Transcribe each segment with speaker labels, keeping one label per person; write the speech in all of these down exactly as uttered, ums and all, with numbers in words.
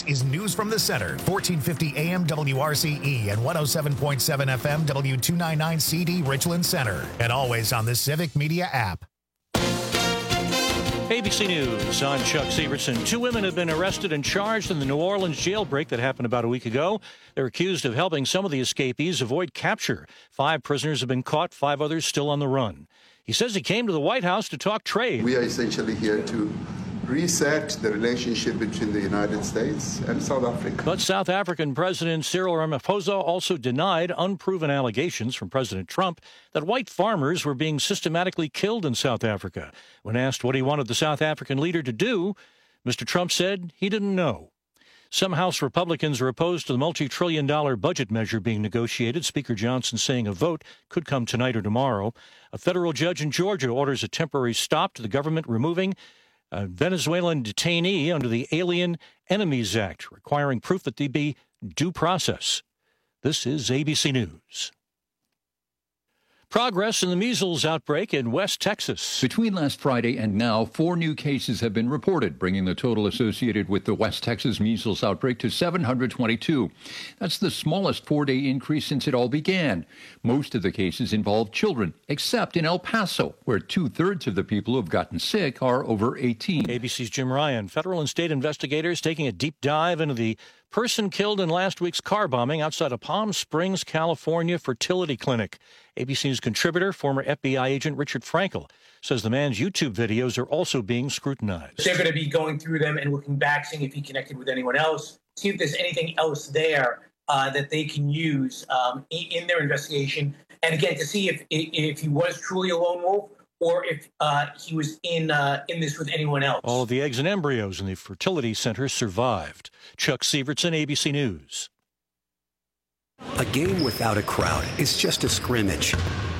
Speaker 1: This is News from the Center, fourteen fifty A M W R C E and one oh seven point seven F M W two ninety-nine C D Richland Center, and always on the Civic Media app.
Speaker 2: A B C News, I'm Chuck Severson. Two women have been arrested and charged in the New Orleans jailbreak that happened about a week ago. They're accused of helping some of the escapees avoid capture. Five prisoners have been caught, five others still on the run. He says he came to the White House to talk trade.
Speaker 3: We are essentially here to reset the relationship between the United States and South Africa.
Speaker 2: But South African President Cyril Ramaphosa also denied unproven allegations from President Trump that white farmers were being systematically killed in South Africa. When asked what he wanted the South African leader to do, Mister Trump said he didn't know. Some House Republicans are opposed to the multi-trillion dollar budget measure being negotiated, Speaker Johnson saying a vote could come tonight or tomorrow. A federal judge in Georgia orders a temporary stop to the government removing a Venezuelan detainee under the Alien Enemies Act, requiring proof that there be due process. This is A B C News. Progress in the measles outbreak in West Texas.
Speaker 4: Between last Friday and now, four new cases have been reported, bringing the total associated with the West Texas measles outbreak to seven hundred twenty-two. That's the smallest four-day increase since it all began. Most of the cases involve children, except in El Paso, where two-thirds of the people who have gotten sick are over eighteen.
Speaker 2: A B C's Jim Ryan. Federal and state investigators taking a deep dive into the person killed in last week's car bombing outside a Palm Springs, California fertility clinic. A B C News contributor, former F B I agent Richard Frankel, says the man's YouTube videos are also being scrutinized.
Speaker 5: They're going to be going through them and looking back, seeing if he connected with anyone else, see if there's anything else there uh, that they can use um, in their investigation. And again, to see if if he was truly a lone wolf or if uh, he was in uh, in this with anyone else.
Speaker 2: All of the eggs and embryos in the fertility center survived. Chuck Severson, A B C News.
Speaker 6: A game without a crowd is just a scrimmage.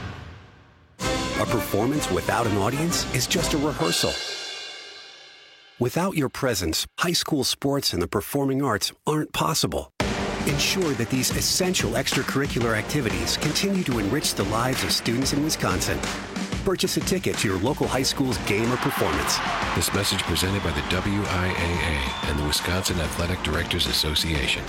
Speaker 6: A performance without an audience is just a rehearsal. Without your presence, high school sports and the performing arts aren't possible. Ensure that these essential extracurricular activities continue to enrich the lives of students in Wisconsin. Purchase a ticket to your local high school's game or performance.
Speaker 7: This message presented by the W I A A and the Wisconsin Athletic Directors Association.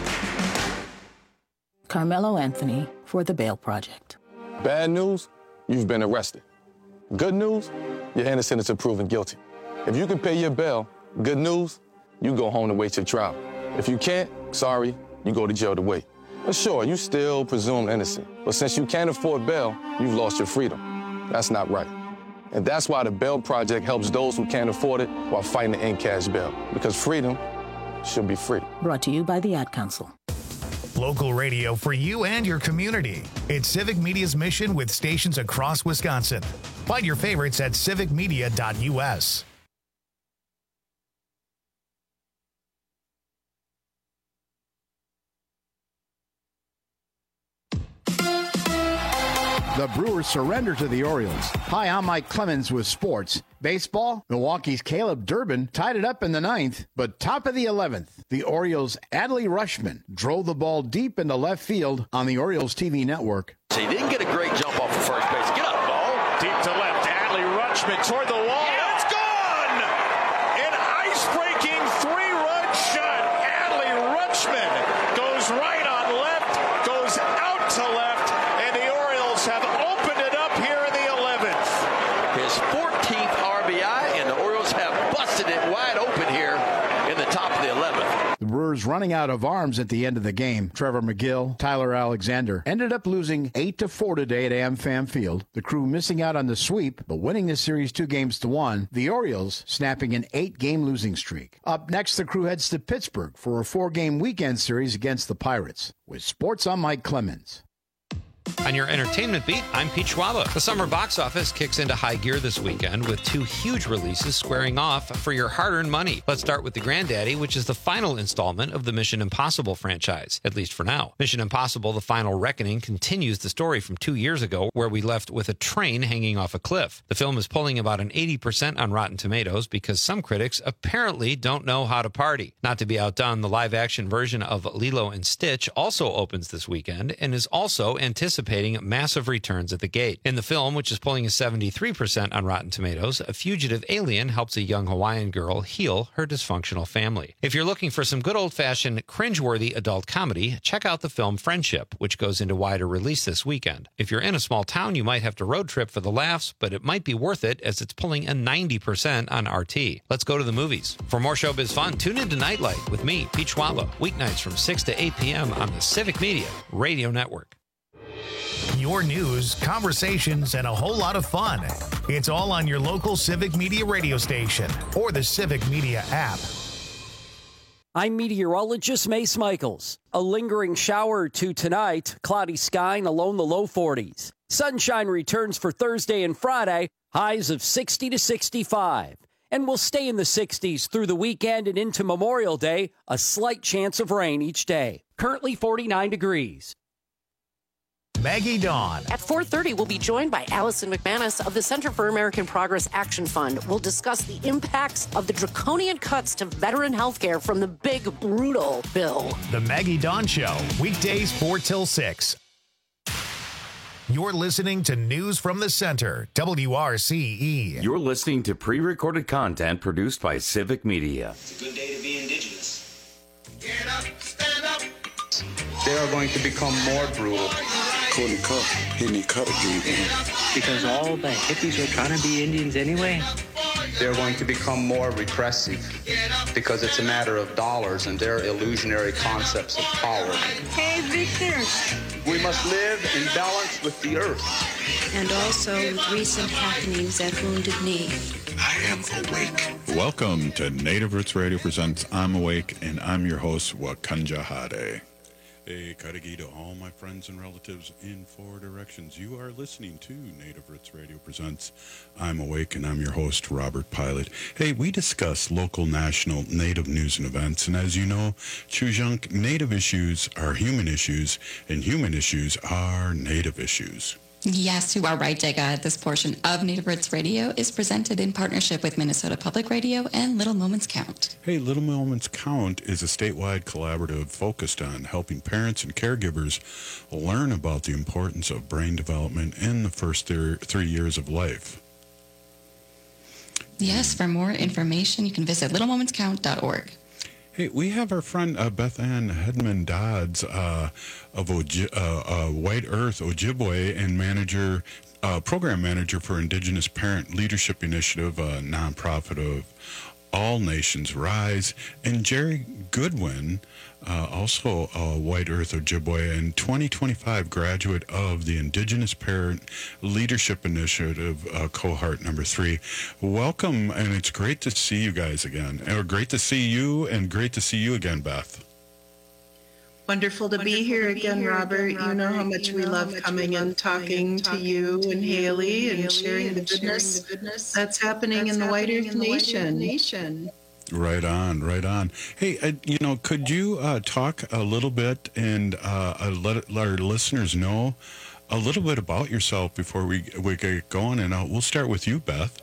Speaker 8: Carmelo Anthony for the Bail Project.
Speaker 9: Bad news, you've been arrested. Good news, you're innocent until proven guilty. If you can pay your bail, good news, you go home to wait your trial. If you can't, sorry, you go to jail to wait. But sure, you still presumed innocent. But since you can't afford bail, you've lost your freedom. That's not right. And that's why the Bail Project helps those who can't afford it while fighting to end cash bail. Because freedom should be free.
Speaker 8: Brought to you by the Ad Council.
Speaker 1: Local radio for you and your community. It's Civic Media's mission with stations across Wisconsin. Find your favorites at civic media dot U S.
Speaker 10: The Brewers surrender to the Orioles. Hi, I'm Mike Clemens with sports. Baseball, Milwaukee's Caleb Durbin tied it up in the ninth, but top of the eleventh, the Orioles' Adley Rutschman drove the ball deep into left field on the Orioles T V network.
Speaker 11: He didn't get a great jump off of first base. Get up, ball.
Speaker 12: Deep to left, Adley Rutschman toward the wall.
Speaker 11: Yeah.
Speaker 12: It's gone! An ice-breaking three-run shot. Adley Rutschman goes right on left, goes out to left, and the Orioles have opened it up here in the eleventh.
Speaker 11: His fourteenth R B I, and the Orioles have busted it wide open here in the top of the eleventh.
Speaker 10: The Brewers running out of arms at the end of the game. Trevor McGill, Tyler Alexander ended up losing eight to four today at AmFam Field. The Crew missing out on the sweep, but winning the series two games to one. The Orioles snapping an eight-game losing streak. Up next, the Crew heads to Pittsburgh for a four-game weekend series against the Pirates. With sports, I'm Mike Clemens.
Speaker 13: On your entertainment beat, I'm Pete Schwaba. The summer box office kicks into high gear this weekend with two huge releases squaring off for your hard-earned money. Let's start with The Granddaddy, which is the final installment of the Mission Impossible franchise, at least for now. Mission Impossible: The Final Reckoning continues the story from two years ago, where we left with a train hanging off a cliff. The film is pulling about an eighty percent on Rotten Tomatoes because some critics apparently don't know how to party. Not to be outdone, the live-action version of Lilo and Stitch also opens this weekend and is also anticipated anticipating massive returns at the gate. In the film, which is pulling a seventy-three percent on Rotten Tomatoes, a fugitive alien helps a young Hawaiian girl heal her dysfunctional family. If you're looking for some good old-fashioned, cringeworthy adult comedy, check out the film Friendship, which goes into wider release this weekend. If you're in a small town, you might have to road trip for the laughs, but it might be worth it as it's pulling a ninety percent on R T. Let's go to the movies. For more showbiz fun, tune into Nightlight with me, Pete Schwaba, weeknights from six to eight p.m. on the Civic Media Radio Network.
Speaker 1: Your news, conversations, and a whole lot of fun. It's all on your local Civic Media radio station or the Civic Media app.
Speaker 14: I'm meteorologist Mace Michaels. A lingering shower or two tonight, cloudy sky and along the low forties. Sunshine returns for Thursday and Friday, highs of sixty to sixty-five. And we'll stay in the sixties through the weekend and into Memorial Day, a slight chance of rain each day. Currently forty-nine degrees.
Speaker 1: Maggie Dawn.
Speaker 15: At four thirty, we'll be joined by Allison McManus of the Center for American Progress Action Fund. We'll discuss the impacts of the draconian cuts to veteran health care from the big, brutal bill.
Speaker 1: The Maggie Dawn Show, weekdays four till six. You're listening to News from the Center, W R C E.
Speaker 16: You're listening to pre-recorded content produced by Civic Media.
Speaker 17: It's a good day to be indigenous.
Speaker 18: Get up, stand up.
Speaker 19: They are going to become more brutal.
Speaker 20: Cody Cup, Henny Cup,
Speaker 21: because all the hippies are trying to be Indians anyway.
Speaker 19: They're going to become more repressive because it's a matter of dollars and their illusionary concepts of power.
Speaker 22: Hey, Victor.
Speaker 19: We must live in balance with the earth.
Speaker 22: And also with recent happenings at Wounded Knee.
Speaker 20: I am awake.
Speaker 23: Welcome to Native Roots Radio presents I'm Awake, and I'm your host, Wakanja Hade. Hey, Karagi to all my friends and relatives in four directions. You are listening to Native Roots Radio presents I'm Awake, and I'm your host, Robert Pilot. Hey, we discuss local, national, Native news and events, and as you know, Chujunk, Native issues are human issues, and human issues are Native issues.
Speaker 24: Yes, you are right, Jega. This portion of Native Roots Radio is presented in partnership with Minnesota Public Radio and Little Moments Count.
Speaker 23: Hey, Little Moments Count is a statewide collaborative focused on helping parents and caregivers learn about the importance of brain development in the first th- three years of life.
Speaker 24: Yes, for more information, you can visit little moments count dot org.
Speaker 23: Hey, we have our friend uh, Beth Ann Hedman Dodds uh, of Oji- uh, uh, White Earth Ojibwe and manager, uh, program manager for Indigenous Parent Leadership Initiative, a nonprofit of All Nations Rise, and Jerry Goodwin, uh, also a White Earth Ojibwe and twenty twenty-five graduate of the Indigenous Parent Leadership Initiative, uh, cohort number three. Welcome, and it's great to see you guys again. Or great to see you, and great to see you again, Beth.
Speaker 25: Wonderful to be here again, Robert. You know how much we love coming and talking to you and Haley and sharing the goodness that's happening in the White Earth Nation.
Speaker 23: Right on, right on. Hey, uh, you know, could you uh, talk a little bit and uh, uh, let, let our listeners know a little bit about yourself before we we get going? And uh, we'll start with you, Beth.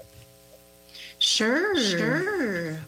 Speaker 25: Sure, sure.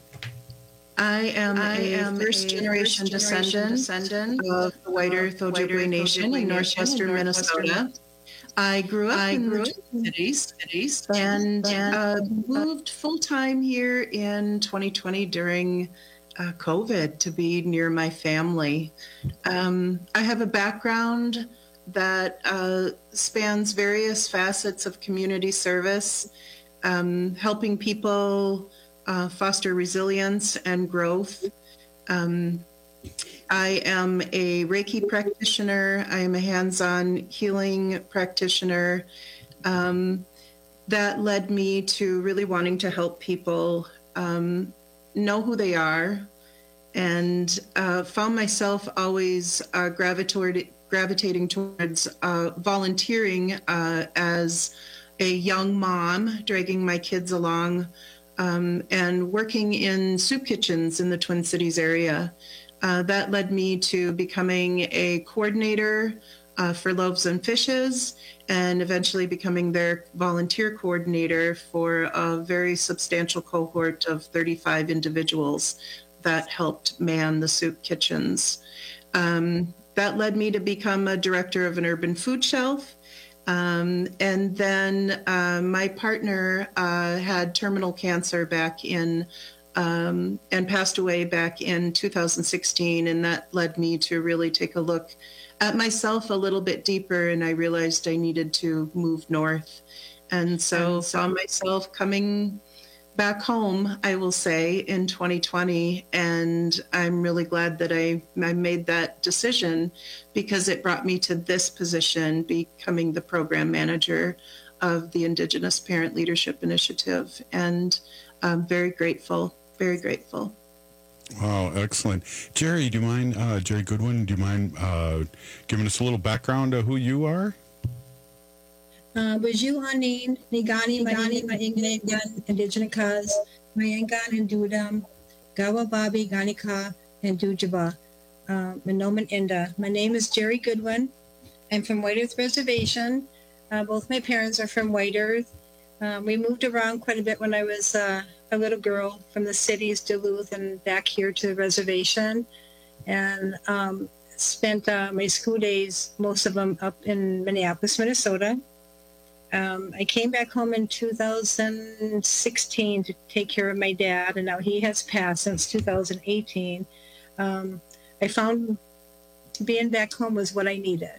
Speaker 25: I am I a am first-generation descendant, descendant of the White Earth Ojibwe Nation in northwestern Minnesota. I grew up I in grew the Twin Cities, cities and uh, moved full-time here in twenty twenty during uh, COVID to be near my family. Um, I have a background that uh, spans various facets of community service, um, helping people uh, foster resilience and growth. Um, I am a Reiki practitioner. I am a hands-on healing practitioner. Um, that led me to really wanting to help people um, know who they are, and uh, found myself always uh, gravitated, gravitating towards uh, volunteering uh, as a young mom, dragging my kids along, um, and working in soup kitchens in the Twin Cities area. Uh, that led me to becoming a coordinator uh, for Loaves and Fishes, and eventually becoming their volunteer coordinator for a very substantial cohort of thirty-five individuals that helped man the soup kitchens. Um, that led me to become a director of an urban food shelf. Um, and then uh, my partner uh, had terminal cancer back in um, and passed away back in two thousand sixteen. And that led me to really take a look at myself a little bit deeper. And I realized I needed to move north. And so saw myself coming back home, I will say, in twenty twenty. And I'm really glad that I, I made that decision, because it brought me to this position, becoming the program manager of the Indigenous Parent Leadership Initiative. And I'm very grateful, very grateful.
Speaker 23: Wow, excellent. Jerry, do you mind, uh, Jerry Goodwin, do you mind uh, giving us a little background of who you are?
Speaker 2: Uh, Baju Anin, Nigani, Manani, Maingnan, Indigenous Cause, Mayangan and Dudam, Gawa Babi, Ganika, and Dujaba, uh, Manoman Inda. My name is Jerry Goodwin. I'm from White Earth Reservation. Uh, both my parents are from White Earth. Um, we moved around quite a bit when I was uh, a little girl, from the cities, Duluth, and back here to the reservation. And um, spent uh, my school days, most of them up in Minneapolis, Minnesota. Um, I came back home in two thousand sixteen to take care of my dad, and now he has passed since two thousand eighteen. Um, I found being back home was what I needed.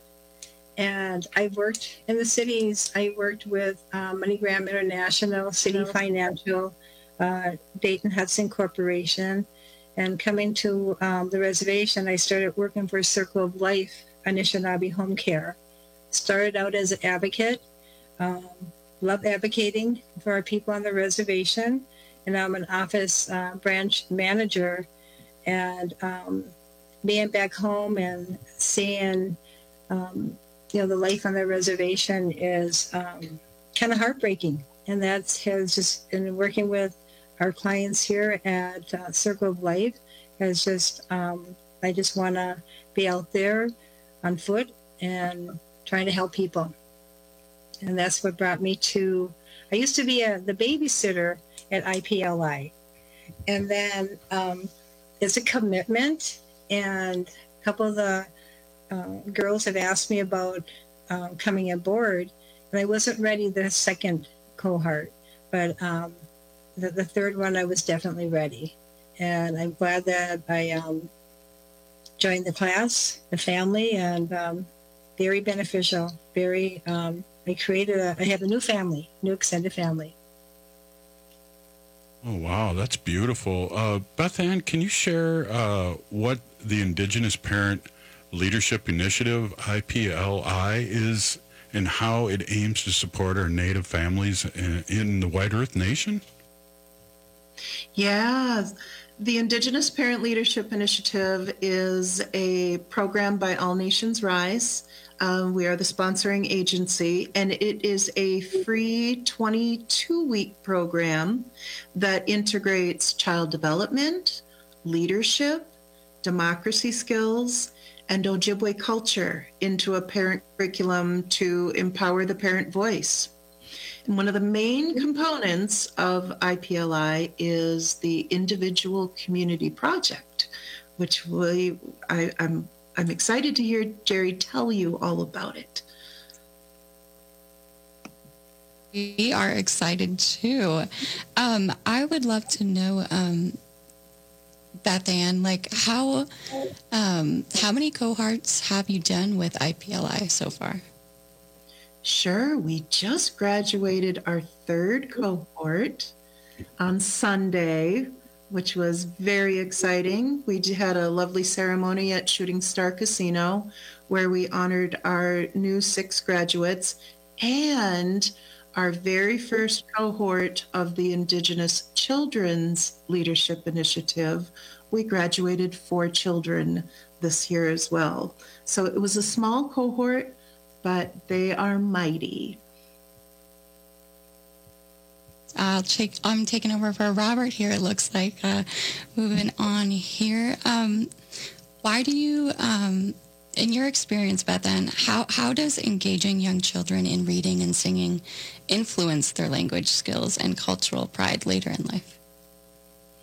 Speaker 2: And I worked in the cities. I worked with um, MoneyGram International, City Financial, uh, Dayton Hudson Corporation. And coming to um, the reservation, I started working for Circle of Life, Anishinaabe Home Care. Started out as an advocate. Um, love advocating for our people on the reservation, and I'm an office uh, branch manager. And um, being back home and seeing, um, you know, the life on the reservation is um, kind of heartbreaking. And that has just been working with our clients here at uh, Circle of Life. Has just, um, I just want to be out there on foot and trying to help people. And that's what brought me to, I used to be a, the babysitter at I P L I. And then um, it's a commitment. And a couple of the uh, girls have asked me about um, coming aboard. And I wasn't ready the second cohort. But um, the, the third one, I was definitely ready. And I'm glad that I um, joined the class, the family, and um, very beneficial, very... Um, I created a, I have a new family, new extended family.
Speaker 23: Oh, wow. That's beautiful. Uh, Beth Ann, can you share uh, what the Indigenous Parent Leadership Initiative, I P L I, is and how it aims to support our Native families in, in the White Earth Nation?
Speaker 25: Yeah. The Indigenous Parent Leadership Initiative is a program by All Nations Rise. Um, we are the sponsoring agency, and it is a free twenty-two week program that integrates child development, leadership, democracy skills, and Ojibwe culture into a parent curriculum to empower the parent voice. And one of the main components of I P L I is the Individual Community Project, which we, I, I'm I'm excited to hear Jerry tell you all about it.
Speaker 24: We are excited too. Um, I would love to know, um, Beth Ann, like how um, how many cohorts have you done with I P L I so far?
Speaker 25: Sure. We just graduated our third cohort on Sunday, which was very exciting. We had a lovely ceremony at Shooting Star Casino where we honored our new six graduates and our very first cohort of the Indigenous Children's Leadership Initiative. We graduated four children this year as well. So it was a small cohort, but they are mighty.
Speaker 24: I'll take, I'm taking over for Robert here, it looks like. Uh, moving on here. Um, why do you, um, in your experience, Beth Ann, how, how does engaging young children in reading and singing influence their language skills and cultural pride later in life?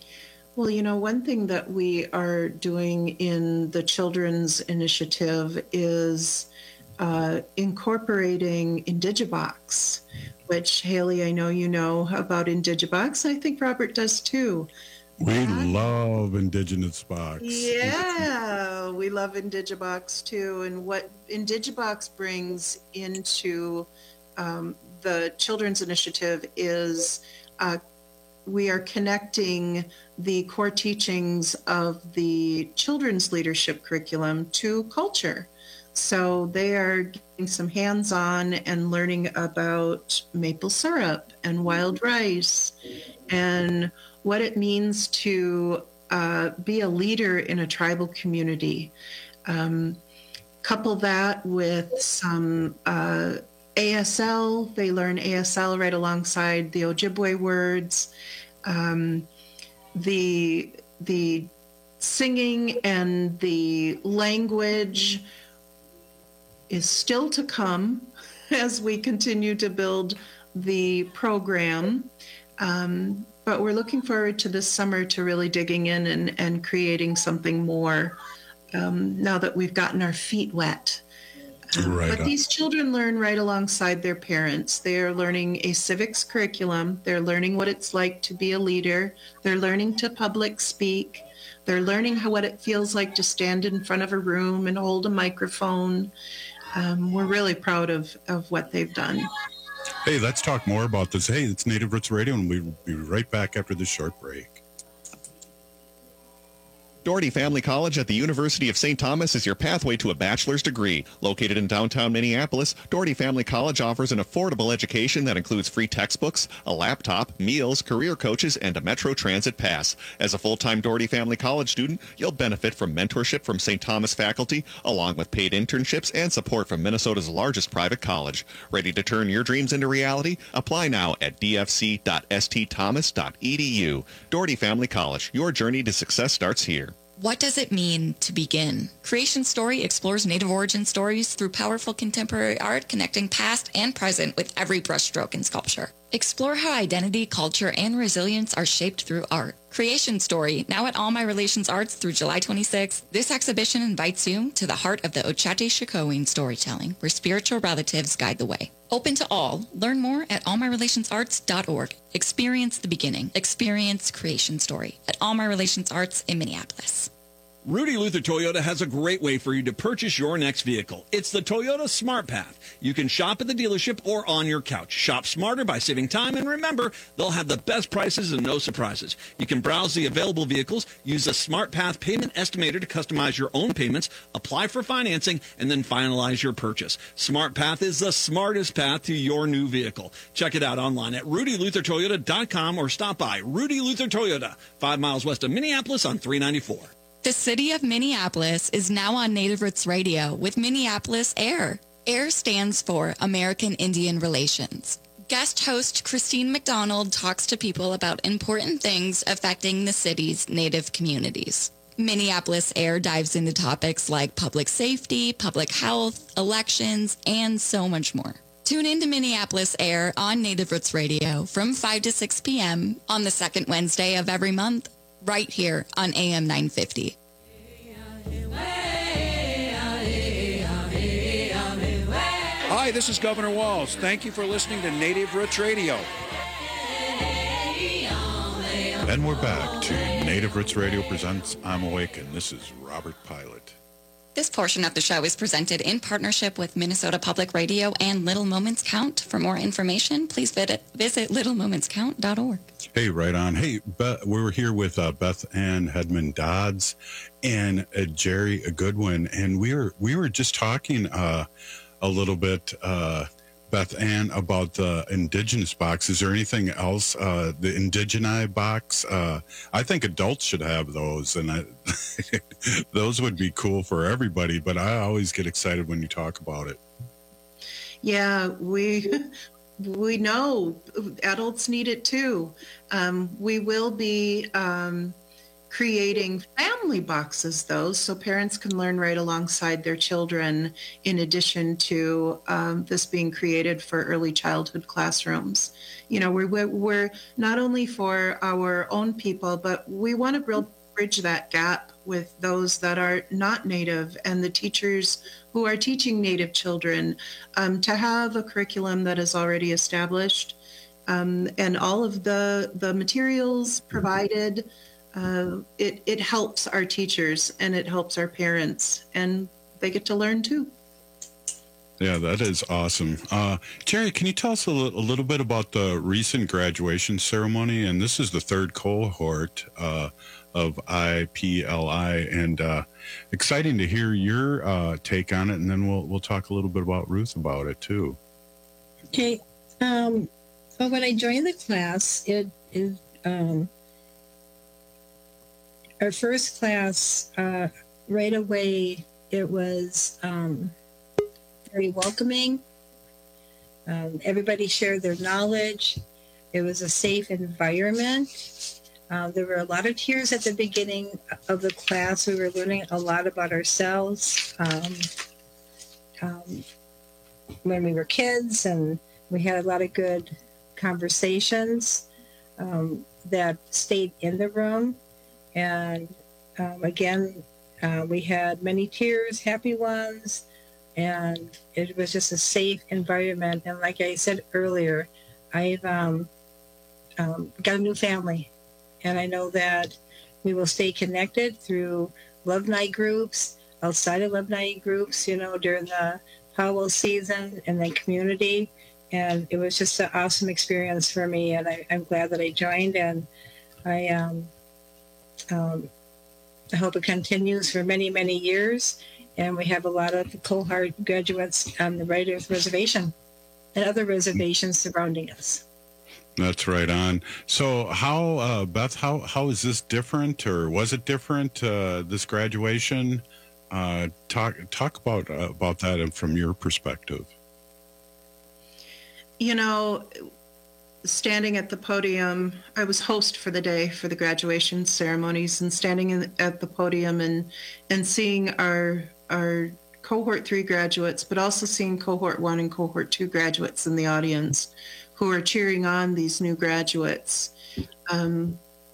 Speaker 25: Well, you know, one thing that we are doing in the Children's Initiative is uh, incorporating Indigibox, which, Haley, I know you know about Indigibox. I think Robert does too.
Speaker 23: We and, love Indigenous Box.
Speaker 25: Yeah, we love Indigibox too. And what Indigibox brings into um, the Children's Initiative is uh, we are connecting the core teachings of the children's leadership curriculum to culture. So they are getting some hands-on and learning about maple syrup and wild rice and what it means to uh, be a leader in a tribal community. Um, couple that with some uh, A S L. They learn A S L right alongside the Ojibwe words. Um, the the singing and the language is still to come as we continue to build the program. Um, but we're looking forward to this summer to really digging in and, and creating something more um, now that we've gotten our feet wet. Um,
Speaker 23: right
Speaker 25: but
Speaker 23: on.
Speaker 25: These children learn right alongside their parents. They are learning a civics curriculum. They're learning what it's like to be a leader. They're learning to public speak. They're learning how, what it feels like to stand in front of a room and hold a microphone. Um, we're really proud of, of what they've done.
Speaker 23: Hey, let's talk more about this. Hey, it's Native Roots Radio, and we'll be right back after this short break.
Speaker 3: Doherty Family College at the University of Saint Thomas is your pathway to a bachelor's degree. Located in downtown Minneapolis, Doherty Family College offers an affordable education that includes free textbooks, a laptop, meals, career coaches, and a Metro Transit pass. As a full-time Doherty Family College student, you'll benefit from mentorship from Saint Thomas faculty, along with paid internships and support from Minnesota's largest private college. Ready to turn your dreams into reality? Apply now at d f c dot s t thomas dot e d u. Doherty Family College, your journey to success starts here.
Speaker 4: What does it mean to begin? Creation Story explores Native origin stories through powerful contemporary art, connecting past and present with every brushstroke in sculpture. Explore how identity, culture, and resilience are shaped through art. Creation Story, now at All My Relations Arts through July twenty-sixth. This exhibition invites you to the heart of the Ochate-Shikoin storytelling, where spiritual relatives guide the way. Open to all. Learn more at all my relations arts dot org. Experience the beginning. Experience Creation Story at All My Relations Arts in Minneapolis.
Speaker 5: Rudy Luther Toyota has a great way for you to purchase your next vehicle. It's the Toyota Smart Path. You can shop at the dealership or on your couch. Shop smarter by saving time, and remember, they'll have the best prices and no surprises. You can browse the available vehicles, use the Smart Path payment estimator to customize your own payments, apply for financing, and then finalize your purchase. Smart Path is the smartest path to your new vehicle. Check it out online at rudy luther toyota dot com or stop by Rudy Luther Toyota, five miles west of Minneapolis on three ninety-four.
Speaker 4: The city of Minneapolis is now on Native Roots Radio with Minneapolis AIR. AIR stands for American Indian Relations. Guest host Christine McDonald talks to people about important things affecting the city's Native communities. Minneapolis AIR dives into topics like public safety, public health, elections, and so much more. Tune in to Minneapolis AIR on Native Roots Radio from five to six p.m. on the second Wednesday of every month, right here on A M nine fifty.
Speaker 10: Hi, this is Governor Walz. Thank you for listening to Native Roots Radio.
Speaker 23: And we're back to Native Roots Radio presents I'm Awake, and this is Robert Pilot.
Speaker 4: This portion of the show is presented in partnership with Minnesota Public Radio and Little Moments Count. For more information, please visit, visit little moments count dot org.
Speaker 23: Hey, right on. Hey, Beth, we were here with uh, Beth Ann Hedman Dodds and uh, Jerry Goodwin, and we were we were just talking uh, a little bit, uh, Beth Ann, about the Indigenous box. Is there anything else? Uh, the Indigeni box? Uh, I think adults should have those, and I, those would be cool for everybody. But I always get excited when you talk about it.
Speaker 25: Yeah, we we know adults need it too. Um, we will be um, creating family boxes, though, so parents can learn right alongside their children, in addition to um, this being created for early childhood classrooms. You know, we're, we're not only for our own people, but we want to bridge that gap with those that are not Native and the teachers who are teaching Native children, um, to have a curriculum that is already established, um, and all of the, the materials provided. Uh, it, it helps our teachers and it helps our parents, and they get to learn too.
Speaker 23: Yeah, that is awesome. Uh, Jerry, can you tell us a, l- a little bit about the recent graduation ceremony? And this is the third cohort uh, of I P L I, and uh, exciting to hear your uh, take on it. And then we'll we'll talk a little bit about Ruth about it too.
Speaker 2: Okay. Um, so when I joined the class, it is um, our first class. Uh, right away, it was um, very welcoming. Um, everybody shared their knowledge. It was a safe environment. Uh, there were a lot of tears at the beginning of the class. We were learning a lot about ourselves um, um, when we were kids, and we had a lot of good conversations um, that stayed in the room. And um, again, uh, we had many tears, happy ones, and it was just a safe environment. And like I said earlier, I've um, um, got a new family, and I know that we will stay connected through Love Night groups, outside of Love Night groups, you know, during the powwow season and the community. And it was just an awesome experience for me, and I, I'm glad that I joined, and I um, um, I hope it continues for many, many years. And we have a lot of cohort graduates on the White Earth Reservation and other reservations surrounding us.
Speaker 23: That's right on. So how, uh, Beth, how, how is this different, or was it different, uh, this graduation? Uh, talk, talk about, uh, about that and from your perspective.
Speaker 25: You know, standing at the podium, I was host for the day for the graduation ceremonies, and standing in, at the podium and, and seeing our, our cohort three graduates, but also seeing cohort one and cohort two graduates in the audience who are cheering on these new graduates. Um,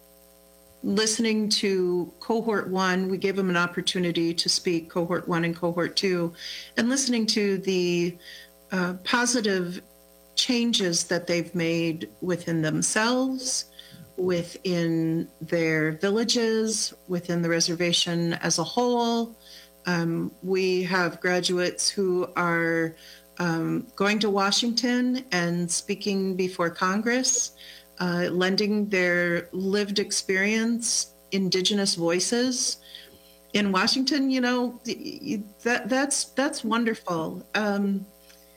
Speaker 25: listening to cohort one, we gave them an opportunity to speak, cohort one and cohort two, and listening to the uh, positive changes that they've made within themselves, within their villages, within the reservation as a whole. Um, we have graduates who are um, going to Washington and speaking before Congress, uh, lending their lived experience, Indigenous voices. In Washington, you know, that that's that's wonderful. Um,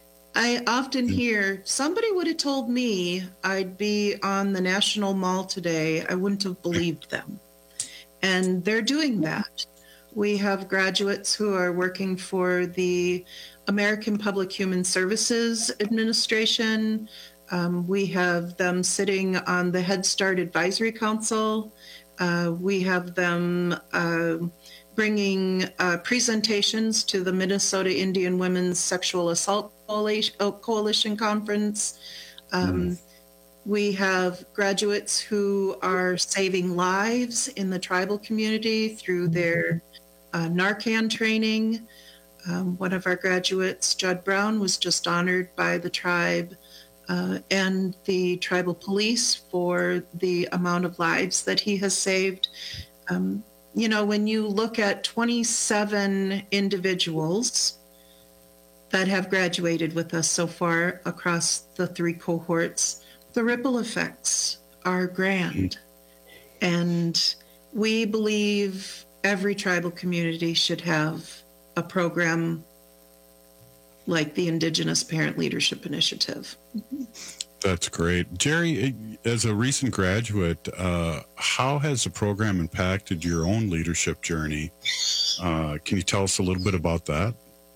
Speaker 25: I often hear, somebody would have told me I'd be on the National Mall today, I wouldn't have believed them. And they're doing that. We have graduates who are working for the American Public Human Services Administration. Um, we have them sitting on the Head Start Advisory Council. Uh, we have them uh, bringing uh, presentations to the Minnesota Indian Women's Sexual Assault Coalition Conference. Um, mm. We have graduates who are saving lives in the tribal community through their uh, Narcan training. Um, one of our graduates, Judd Brown, was just honored by the tribe uh, and the tribal police for the amount of lives that he has saved. Um, you know, when you look at twenty-seven individuals that have graduated with us so far across the three cohorts, the ripple effects are grand. And we believe every tribal community should have a program like the Indigenous Parent Leadership Initiative.
Speaker 23: That's great. Jerry, as a recent graduate, uh, how has the program impacted your own leadership journey? Uh, can you tell us a little bit about that?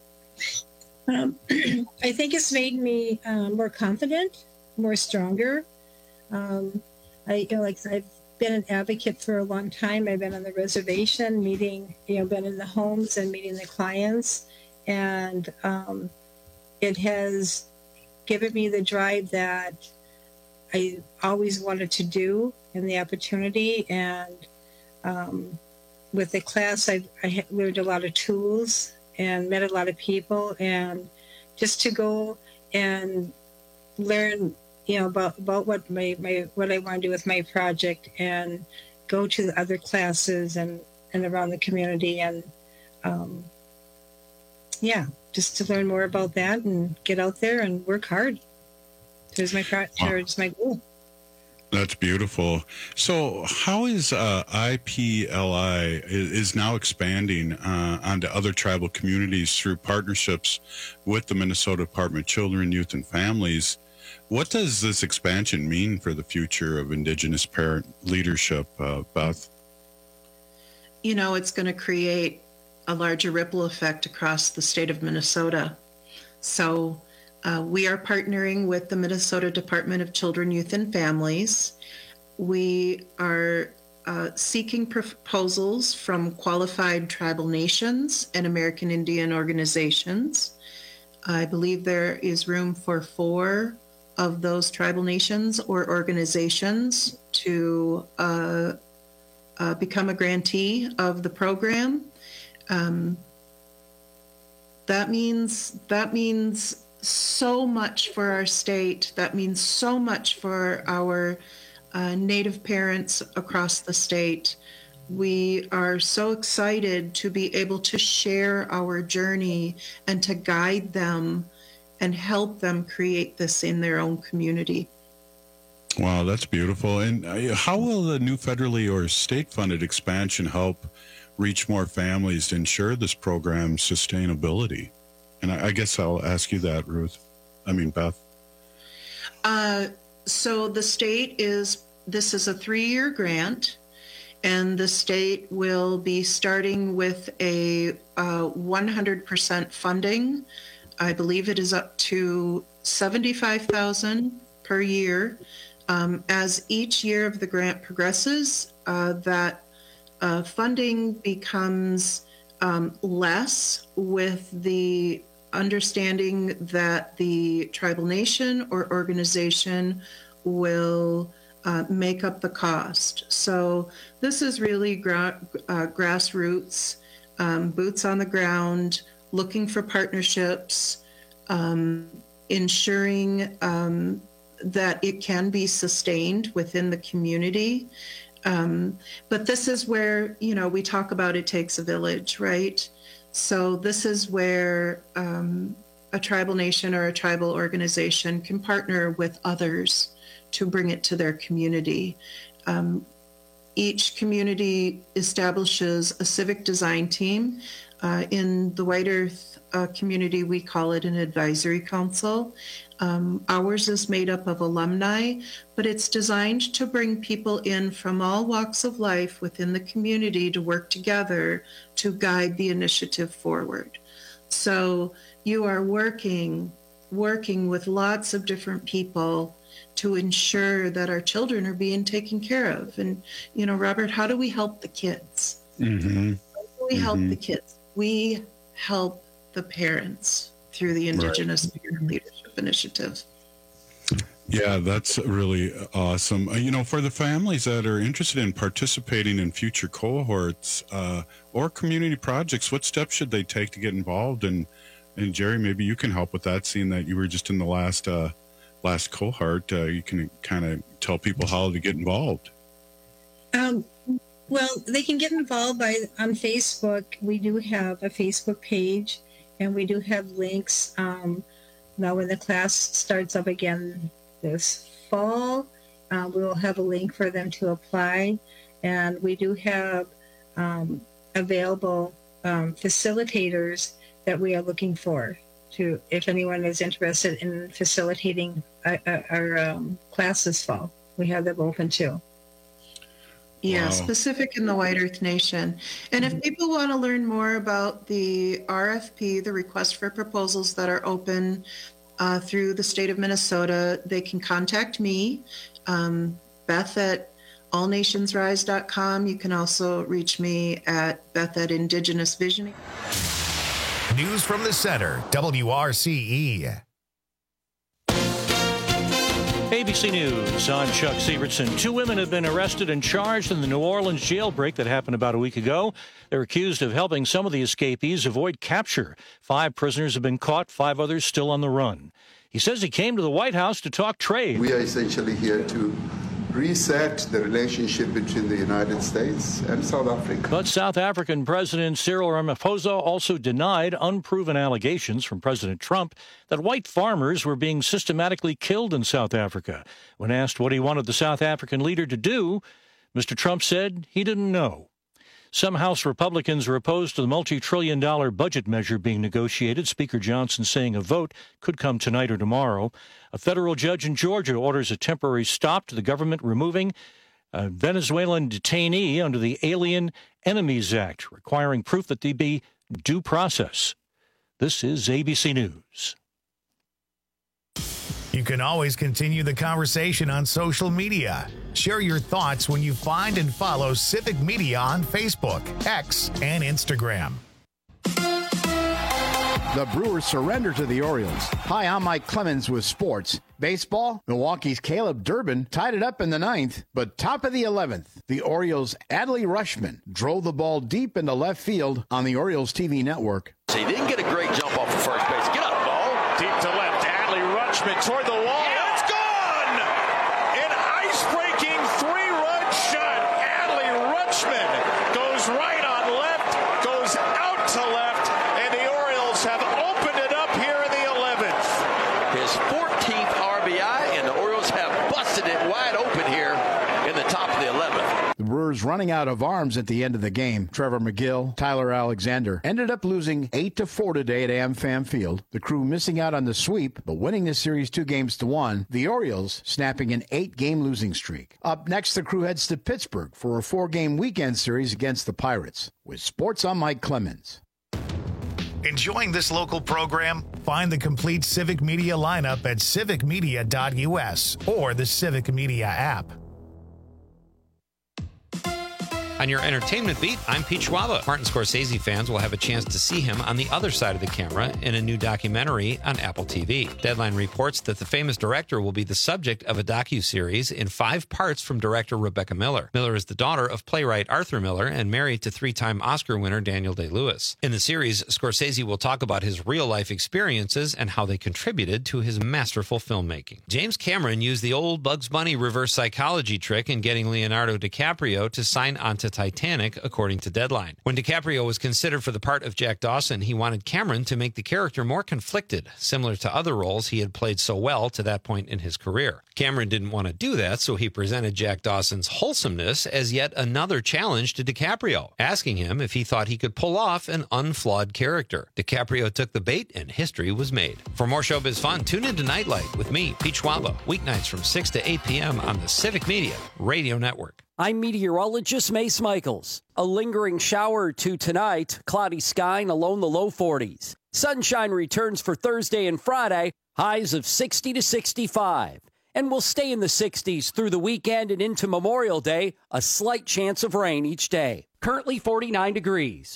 Speaker 2: Um, I think it's made me uh, more confident, more stronger. Um, I you know, like I've been an advocate for a long time. I've been on the reservation, meeting, you know, been in the homes and meeting the clients. And um, it has given me the drive that I always wanted to do and the opportunity. And um, with the class, I, I learned a lot of tools and met a lot of people. And just to go and learn, you know, about, about what my, my what I want to do with my project, and go to the other classes and, and around the community, and um, yeah, just to learn more about that and get out there and work hard. There's my project. There's my goal.
Speaker 23: That's beautiful. So how is uh, I P L I is, is now expanding uh, onto other tribal communities through partnerships with the Minnesota Department of Children, Youth, and Families? What does this expansion mean for the future of Indigenous parent leadership, uh, Beth?
Speaker 25: You know, it's going to create a larger ripple effect across the state of Minnesota. So uh, we are partnering with the Minnesota Department of Children, Youth, and Families. We are uh, seeking proposals from qualified tribal nations and American Indian organizations. I believe there is room for four of those tribal nations or organizations to uh, uh, become a grantee of the program. Um, that means that means so much for our state. That means so much for our uh, Native parents across the state. We are so excited to be able to share our journey and to guide them and help them create this in their own community.
Speaker 23: Wow, that's beautiful. And uh, how will the new federally or state-funded expansion help reach more families to ensure this program's sustainability? And I, I guess I'll ask you that, Ruth. I mean, Beth.
Speaker 25: Uh, so the state is, this is a three-year grant, and the state will be starting with a uh, one hundred percent funding. I believe it is up to seventy-five thousand dollars per year. Um, as each year of the grant progresses, uh, that uh, funding becomes um, less, with the understanding that the tribal nation or organization will uh, make up the cost. So this is really gra- uh, grassroots, um, boots on the ground, looking for partnerships, um, ensuring um, that it can be sustained within the community. Um, but this is where, you know, we talk about it takes a village, right? So this is where um, a tribal nation or a tribal organization can partner with others to bring it to their community. Um, each community establishes a civic design team. Uh, in the White Earth uh, community, we call it an advisory council. Um, ours is made up of alumni, but it's designed to bring people in from all walks of life within the community to work together to guide the initiative forward. So you are working, working with lots of different people to ensure that our children are being taken care of. And, you know, Robert, how do we help the kids?
Speaker 23: Mm-hmm.
Speaker 25: How do we help
Speaker 23: mm-hmm.
Speaker 25: the kids? We help the parents through the Indigenous right. Parent Leadership Initiative.
Speaker 23: Yeah, that's really awesome. Uh, you know, for the families that are interested in participating in future cohorts uh, or community projects, what steps should they take to get involved? And, and Jerry, maybe you can help with that, seeing that you were just in the last uh, last cohort. Uh, you can kind of tell people how to get involved.
Speaker 2: Um, well, they can get involved by on Facebook. We do have a Facebook page, and we do have links. Um, now, when the class starts up again this fall, uh, we will have a link for them to apply, and we do have um, available um, facilitators that we are looking for. To, if anyone is interested in facilitating our, our um, class this fall, we have them open too.
Speaker 25: Yeah,
Speaker 23: Wow.
Speaker 25: specific in the White Earth Nation. And if people want to learn more about the R F P, the request for proposals that are open uh, through the state of Minnesota, they can contact me, um, Beth at all nations rise dot com. You can also reach me at Beth at Indigenous Visioning.
Speaker 1: News from the center, W R C E.
Speaker 6: A B C News, I'm Chuck Sievertson. Two women have been arrested and charged in the New Orleans jailbreak that happened about a week ago. They're accused of helping some of the escapees avoid capture. Five prisoners have been caught, five others still on the run. He says he came to the White House to talk trade.
Speaker 7: We are essentially here to reset the relationship between the United States and South Africa.
Speaker 6: But South African President Cyril Ramaphosa also denied unproven allegations from President Trump that white farmers were being systematically killed in South Africa. When asked what he wanted the South African leader to do, Mister Trump said he didn't know. Some House Republicans are opposed to the multi-trillion dollar budget measure being negotiated, Speaker Johnson saying a vote could come tonight or tomorrow. A federal judge in Georgia orders a temporary stop to the government removing a Venezuelan detainee under the Alien Enemies Act, requiring proof that they be due process. This is A B C News.
Speaker 1: You can always continue the conversation on social media. Share your thoughts when you find and follow Civic Media on Facebook, X, and Instagram.
Speaker 10: The Brewers surrender to the Orioles. Hi, I'm Mike Clemens with sports. Baseball, Milwaukee's Caleb Durbin tied it up in the ninth, but top of the eleventh, the Orioles' Adley Rutschman drove the ball deep into left field on the Orioles T V network.
Speaker 11: So he didn't get a great jump off of first base. Get up, ball.
Speaker 8: Deep to left. Adley Rutschman toward the wall. Yeah. It's gone! An ice-breaking three-run shot. Adley Rutschman goes right on left, goes out to left, and the Orioles have opened it up here in the eleventh.
Speaker 11: His fourteenth R B I, and the Orioles have busted it wide open here in the top of the eleventh.
Speaker 10: The Brewers running out of arms at the end of the game. Trevor McGill, Tyler Alexander ended up losing eight to four today at AmFam Field. The Crew missing out on the sweep, but winning this series two games to one. The Orioles snapping an eight-game losing streak. Up next, the Crew heads to Pittsburgh for a four-game weekend series against the Pirates. With sports, I'm Mike Clemens.
Speaker 1: Enjoying this local program? Find the complete Civic Media lineup at civic media dot U S or the Civic Media app.
Speaker 13: On your entertainment beat, I'm Pete Schwaba. Martin Scorsese fans will have a chance to see him on the other side of the camera in a new documentary on Apple T V. Deadline reports that the famous director will be the subject of a docuseries in five parts from director Rebecca Miller. Miller is the daughter of playwright Arthur Miller and married to three-time Oscar winner Daniel Day-Lewis. In the series, Scorsese will talk about his real-life experiences and how they contributed to his masterful filmmaking. James Cameron used the old Bugs Bunny reverse psychology trick in getting Leonardo DiCaprio to sign on to Titanic, according to Deadline. When DiCaprio was considered for the part of Jack Dawson, he wanted Cameron to make the character more conflicted, similar to other roles he had played so well to that point in his career. Cameron didn't want to do that, so he presented Jack Dawson's wholesomeness as yet another challenge to DiCaprio, asking him if he thought he could pull off an unflawed character. DiCaprio took the bait, and history was made. For more showbiz fun, tune in to Nightlight with me, Pete Schwaba, weeknights from six to eight p.m. on the Civic Media Radio Network.
Speaker 14: I'm meteorologist Mace Michaels. A lingering shower or two tonight, cloudy sky and along the low forties. Sunshine returns for Thursday and Friday, highs of sixty to sixty-five. And we'll stay in the sixties through the weekend and into Memorial Day, a slight chance of rain each day. Currently forty-nine degrees.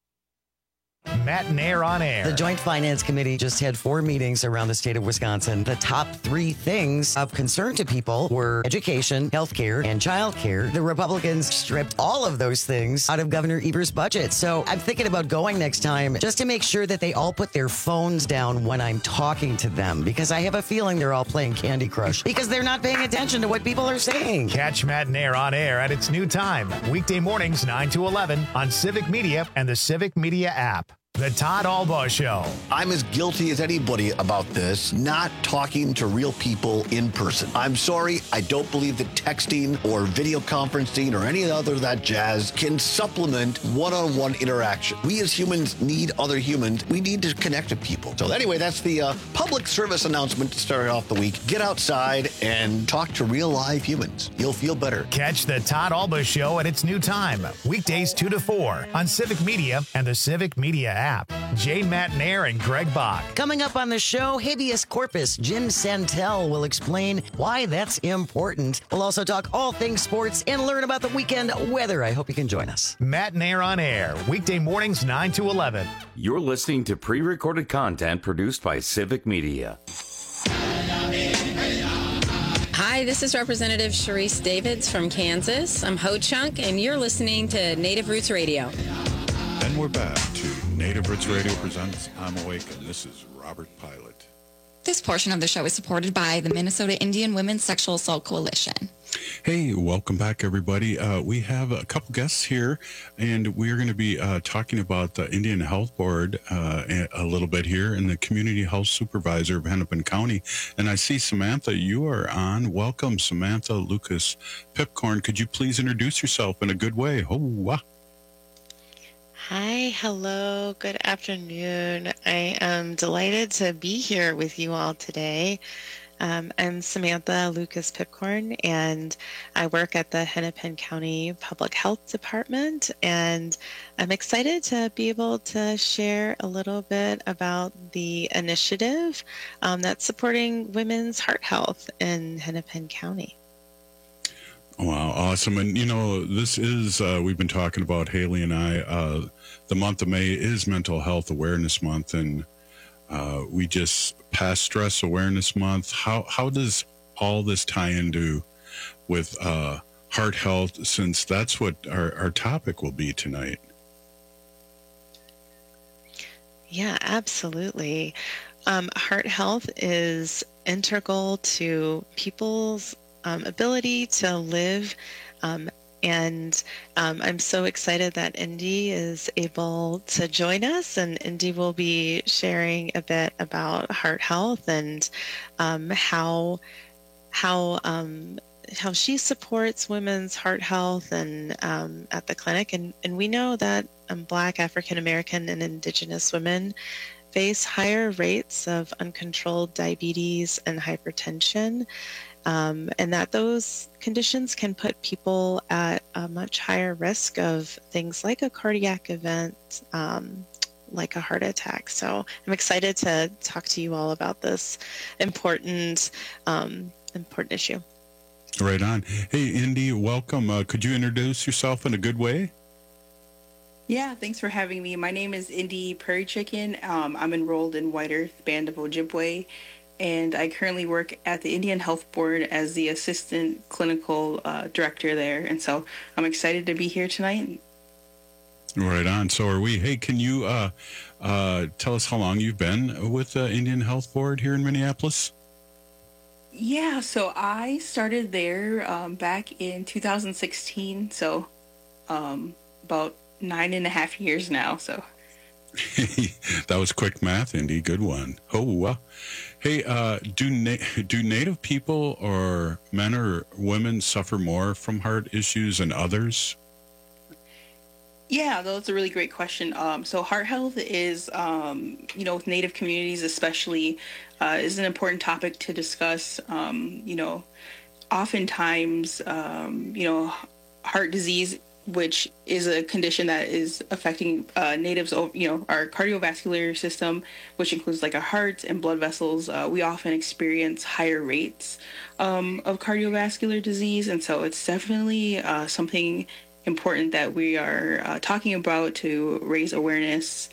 Speaker 1: Matt and Air on Air.
Speaker 9: The Joint Finance Committee just had four meetings around the state of Wisconsin. The top three things of concern to people were education, health care, and child care. The Republicans stripped all of those things out of Governor Evers' budget. So I'm thinking about going next time just to make sure that they all put their phones down when I'm talking to them, because I have a feeling they're all playing Candy Crush because they're not paying attention to what people are saying.
Speaker 1: Catch Matt and Air on Air at its new time, weekday mornings nine to eleven on Civic Media and the Civic Media app. The Todd Albaugh Show.
Speaker 12: I'm as guilty as anybody about this, not talking to real people in person. I'm sorry, I don't believe that texting or video conferencing or any other of that jazz can supplement one-on-one interaction. We as humans need other humans. We need to connect to people. So anyway, that's the uh, public service announcement to start off the week. Get outside and talk to real live humans. You'll feel better.
Speaker 1: Catch the Todd Albaugh Show at its new time, weekdays two to four on Civic Media and the Civic Media app. app. Jane Matnair and Greg Bach.
Speaker 9: Coming up on the show, habeas corpus. Jim Santel will explain why that's important. We'll also talk all things sports and learn about the weekend weather. I hope you can join us.
Speaker 1: Matnair on Air, weekday mornings nine to eleven.
Speaker 15: You're listening to pre-recorded content produced by Civic Media.
Speaker 16: Hi, this is Representative Sharice Davids from Kansas. I'm Ho Chunk, and you're listening to Native Roots Radio.
Speaker 23: And we're back to Native Roots Radio presents I'm Awake, and this is Robert Pilot.
Speaker 4: This portion of the show is supported by the Minnesota Indian Women's Sexual Assault Coalition.
Speaker 23: Hey, welcome back, everybody. Uh, we have a couple guests here, and we're going to be uh, talking about the Indian Health Board uh, a little bit here, and the Community Health Supervisor of Hennepin County. And I see Samantha, you are on. Welcome, Samantha Lucas Pipcorn. Could you please introduce yourself in a good way? Oh, wow.
Speaker 17: Hi, hello, good afternoon. I am delighted to be here with you all today. Um, I'm Samantha Lucas Pipcorn, and I work at the Hennepin County Public Health Department, and I'm excited to be able to share a little bit about the initiative um, that's supporting women's heart health in Hennepin County.
Speaker 23: Wow, awesome. And, you know, this is, uh, we've been talking about, Haley and I, uh, the month of May is Mental Health Awareness Month, and uh, we just passed Stress Awareness Month. How how does all this tie into with uh, heart health, since that's what our, our topic will be tonight?
Speaker 17: Yeah, absolutely. Um, heart health is integral to people's Um, ability to live, um, and um, I'm so excited that Indy is able to join us, and Indy will be sharing a bit about heart health and um, how how um, how she supports women's heart health and um, at the clinic, and and we know that um, Black, African American, and Indigenous women face higher rates of uncontrolled diabetes and hypertension. Um, and that those conditions can put people at a much higher risk of things like a cardiac event, um, like a heart attack. So I'm excited to talk to you all about this important, um, important issue.
Speaker 23: Right on. Hey, Indy, welcome. Uh, could you introduce yourself in a good way?
Speaker 18: Yeah, thanks for having me. My name is Indy Prairie Chicken. Um, I'm enrolled in White Earth Band of Ojibwe, and I currently work at the Indian Health Board as the assistant clinical uh, director there. And so I'm excited to be here tonight.
Speaker 23: Right on. So are we. Hey, can you uh, uh, tell us how long you've been with the Indian Health Board here in Minneapolis?
Speaker 18: Yeah, so I started there um, back in two thousand sixteen. So um, about nine and a half years now. So
Speaker 23: that was quick math, Indy. Good one. Oh, uh, hey, uh, do na- do Native people or men or women suffer more from heart issues than others?
Speaker 18: Yeah, that's a really great question. Um, so heart health is, um, you know, with Native communities especially, uh, is an important topic to discuss. Um, you know, oftentimes, um, you know, heart disease, which is a condition that is affecting uh, natives, you know, our cardiovascular system, which includes like our hearts and blood vessels. Uh, we often experience higher rates um, of cardiovascular disease. And so it's definitely uh, something important that we are uh, talking about to raise awareness.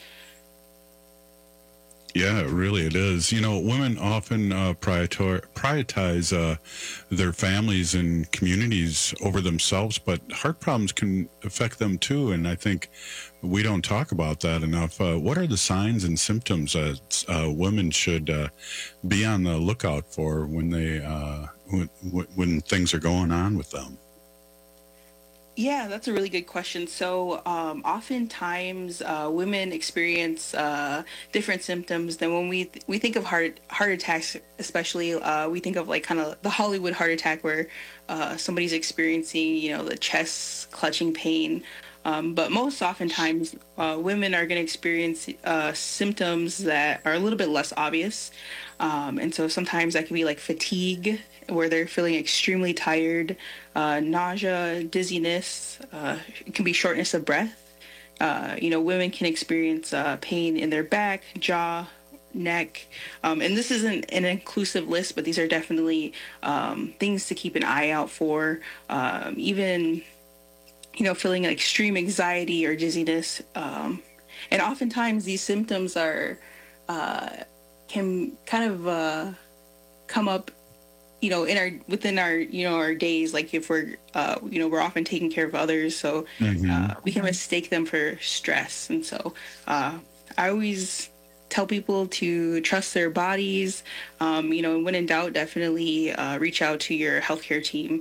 Speaker 23: Yeah, really it is. You know, women often uh, prioritize, prioritize uh, their families and communities over themselves, but heart problems can affect them too. And I think we don't talk about that enough. Uh, what are the signs and symptoms that uh, women should uh, be on the lookout for when they uh, when, when things are going on with them?
Speaker 18: Yeah, that's a really good question. So um, oftentimes uh, women experience uh, different symptoms than when we th- we think of heart heart attacks, especially uh, we think of like kind of the Hollywood heart attack where uh, somebody's experiencing, you know, the chest clutching pain. Um, but most oftentimes uh, women are going to experience uh, symptoms that are a little bit less obvious. Um, and so sometimes that can be like fatigue, where they're feeling extremely tired, uh, nausea, dizziness, uh, it can be shortness of breath, uh, you know, women can experience uh, pain in their back, jaw, neck. Um, and this isn't an inclusive list, but these are definitely um, things to keep an eye out for. Um, even, you know, feeling extreme anxiety or dizziness. Um, and oftentimes these symptoms are, uh, can kind of uh, come up, you know, in our, within our, you know, our days, like if we're, uh, you know, we're often taking care of others. So
Speaker 23: Mm-hmm.
Speaker 18: uh, we can mistake them for stress. And so uh, I always tell people to trust their bodies, um, you know, and when in doubt, definitely uh, reach out to your healthcare team.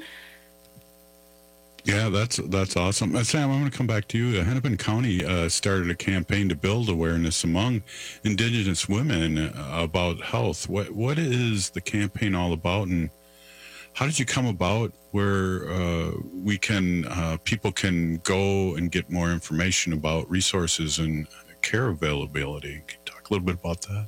Speaker 23: Yeah, that's that's awesome. Uh, Sam, I'm going to come back to you. Uh, Hennepin County uh, started a campaign to build awareness among Indigenous women uh, about health. What what is the campaign all about, and how did you come about where uh, we can uh, people can go and get more information about resources and care availability? Can you talk a little bit about that?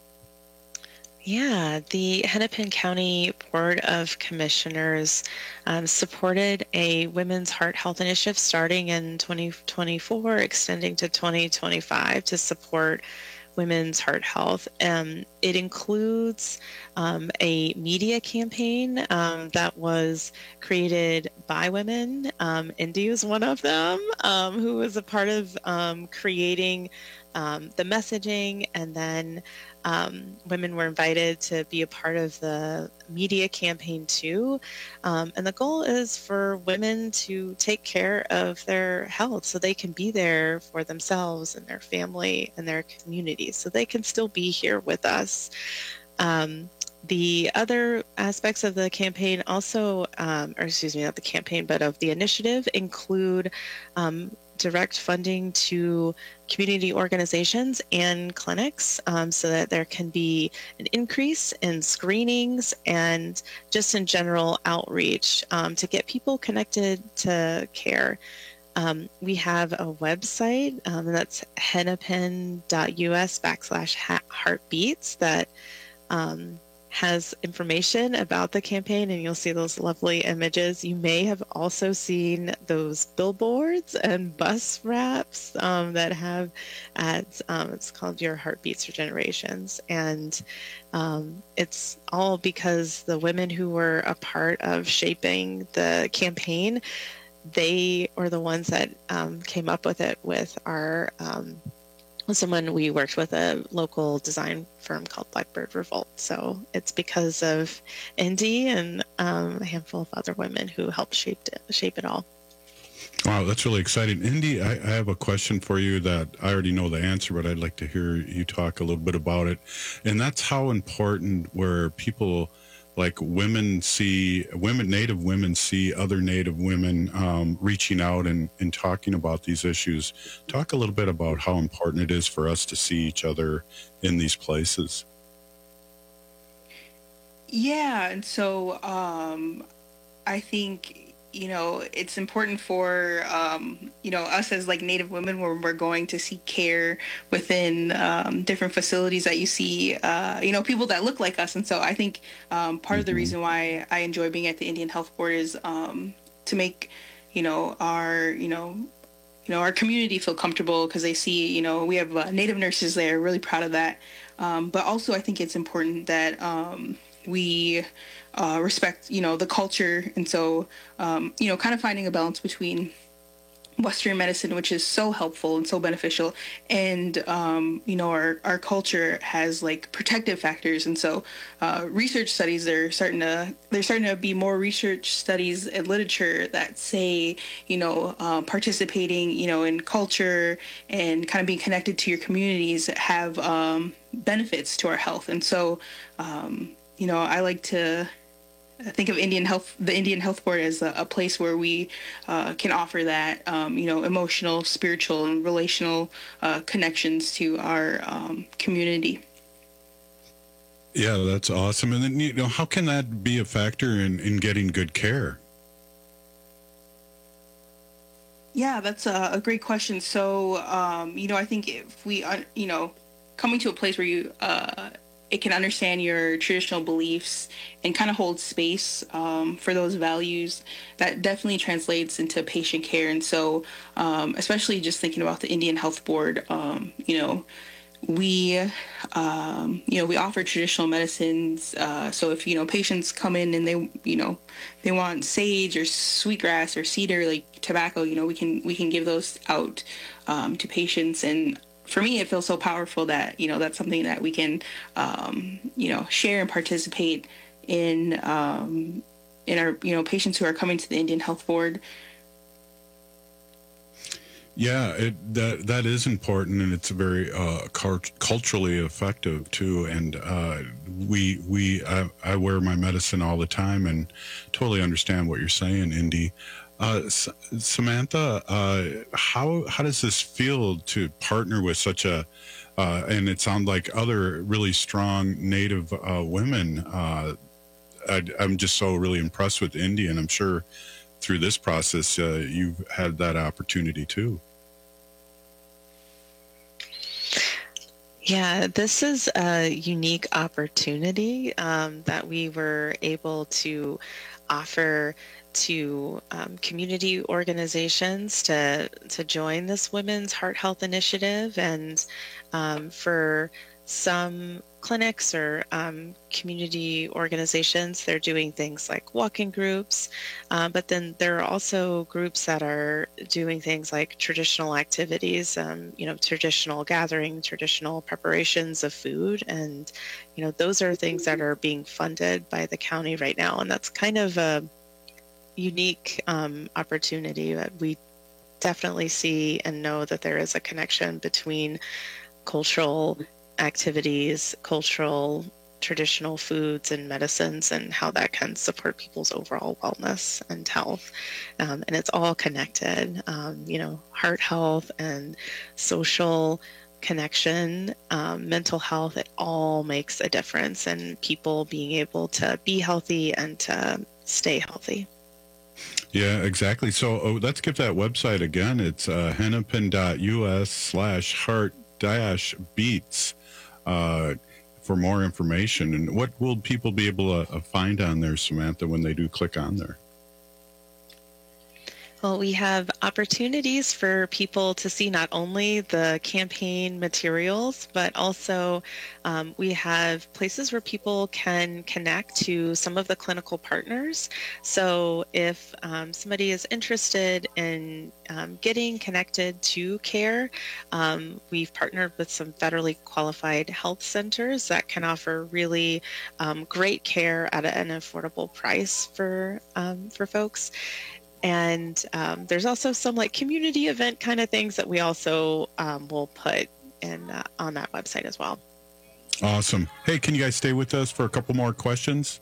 Speaker 17: Yeah, the Hennepin County Board of Commissioners um, supported a women's heart health initiative starting in twenty twenty-four, extending to twenty twenty-five to support women's heart health. Um, it includes um, a media campaign um, that was created by women. Um, Indy is one of them, um, who was a part of um, creating um, the messaging, and then Um, women were invited to be a part of the media campaign too. Um, and the goal is for women to take care of their health so they can be there for themselves and their family and their community, so they can still be here with us. Um, the other aspects of the campaign also, um, or excuse me, not the campaign, but of the initiative include um, direct funding to community organizations and clinics, um, so that there can be an increase in screenings and just in general outreach um, to get people connected to care. Um, we have a website, um, and that's hennepin.us backslash heartbeats that um, has information about the campaign, and you'll see those lovely images. You may have also seen those billboards and bus wraps um, that have ads. Um, it's called Your Heartbeats for Generations, and um, it's all because the women who were a part of shaping the campaign, they were the ones that um, came up with it with our um, someone we worked with, a local design firm called Blackbird Revolt. So it's because of Indy and um, a handful of other women who helped shape it, shape it all.
Speaker 23: Wow, that's really exciting. Indy, I, I have a question for you that I already know the answer, but I'd like to hear you talk a little bit about it. And that's how important where people like women see, women, Native women see other Native women um, reaching out and, and talking about these issues. Talk a little bit about how important it is for us to see each other in these places.
Speaker 18: Yeah, and so um, I think, you know, it's important for, um, you know, us as like Native women when we're going to seek care within um, different facilities that you see, uh, you know, people that look like us. And so I think um, part mm-hmm. of the reason why I enjoy being at the Indian Health Board is um, to make, you know, our, you know, you know, our community feel comfortable because they see, you know, we have uh, Native nurses there, really proud of that. Um, but also I think it's important that um, we uh, respect, you know, the culture. And so, um, you know, kind of finding a balance between Western medicine, which is so helpful and so beneficial, and, um, you know, our, our culture has like protective factors. And so uh, research studies, they're starting to, they're starting to be more research studies and literature that say, you know, uh, participating, you know, in culture and kind of being connected to your communities have um, benefits to our health. And so, um, you know, I like to think of Indian Health, the Indian Health Board as a, a place where we uh, can offer that, um, you know, emotional, spiritual, and relational uh, connections to our um, community.
Speaker 23: Yeah, that's awesome. And then, you know, how can that be a factor in, in getting good care?
Speaker 18: Yeah, that's a, a great question. So, um, you know, I think if we, uh, you know, coming to a place where you, uh, it can understand your traditional beliefs and kind of hold space um, for those values. That definitely translates into patient care. And so, um, especially just thinking about the Indian Health Board, um, you know, we, um, you know, we offer traditional medicines. Uh, so if, you know, patients come in and they, you know, they want sage or sweetgrass or cedar, like tobacco, you know, we can, we can give those out um, to patients. And for me, it feels so powerful that, you know, that's something that we can, um, you know, share and participate in, um, in our, you know, patients who are coming to the Indian Health Board.
Speaker 23: Yeah, it, that that is important, and it's very uh, cult- culturally effective too. And uh, we we I, I wear my medicine all the time, and totally understand what you're saying, Indy. Uh, S- Samantha, uh, how how does this feel to partner with such a uh, and it sounds like other really strong Native uh, women? Uh, I, I'm just so really impressed with Indy, and I'm sure through this process, uh, you've had that opportunity too.
Speaker 17: Yeah, this is a unique opportunity um, that we were able to offer to um, community organizations to to join this Women's Heart Health Initiative, and um, for some clinics or um, community organizations, they're doing things like walking groups, uh, but then there are also groups that are doing things like traditional activities, um, you know, traditional gathering, traditional preparations of food, and you know, those are things that are being funded by the county right now, and that's kind of a unique um, opportunity that we definitely see and know that there is a connection between cultural activities, cultural traditional foods and medicines, and how that can support people's overall wellness and health. Um, and it's all connected, um, you know, heart health and social connection, um, mental health, it all makes a difference in people being able to be healthy and to stay healthy.
Speaker 23: Yeah, exactly. So oh, let's give that website again. It's uh, hennepin.us slash heart dash beats uh, for more information. And what will people be able to uh, find on there, Samantha, when they do click on there?
Speaker 17: Well, we have opportunities for people to see not only the campaign materials, but also um, we have places where people can connect to some of the clinical partners. So if um, somebody is interested in um, getting connected to care, um, we've partnered with some federally qualified health centers that can offer really um, great care at an affordable price for um, for folks. And um, there's also some like community event kind of things that we also um, will put in uh, on that website as well.
Speaker 23: Awesome. Hey, can you guys stay with us for a couple more questions?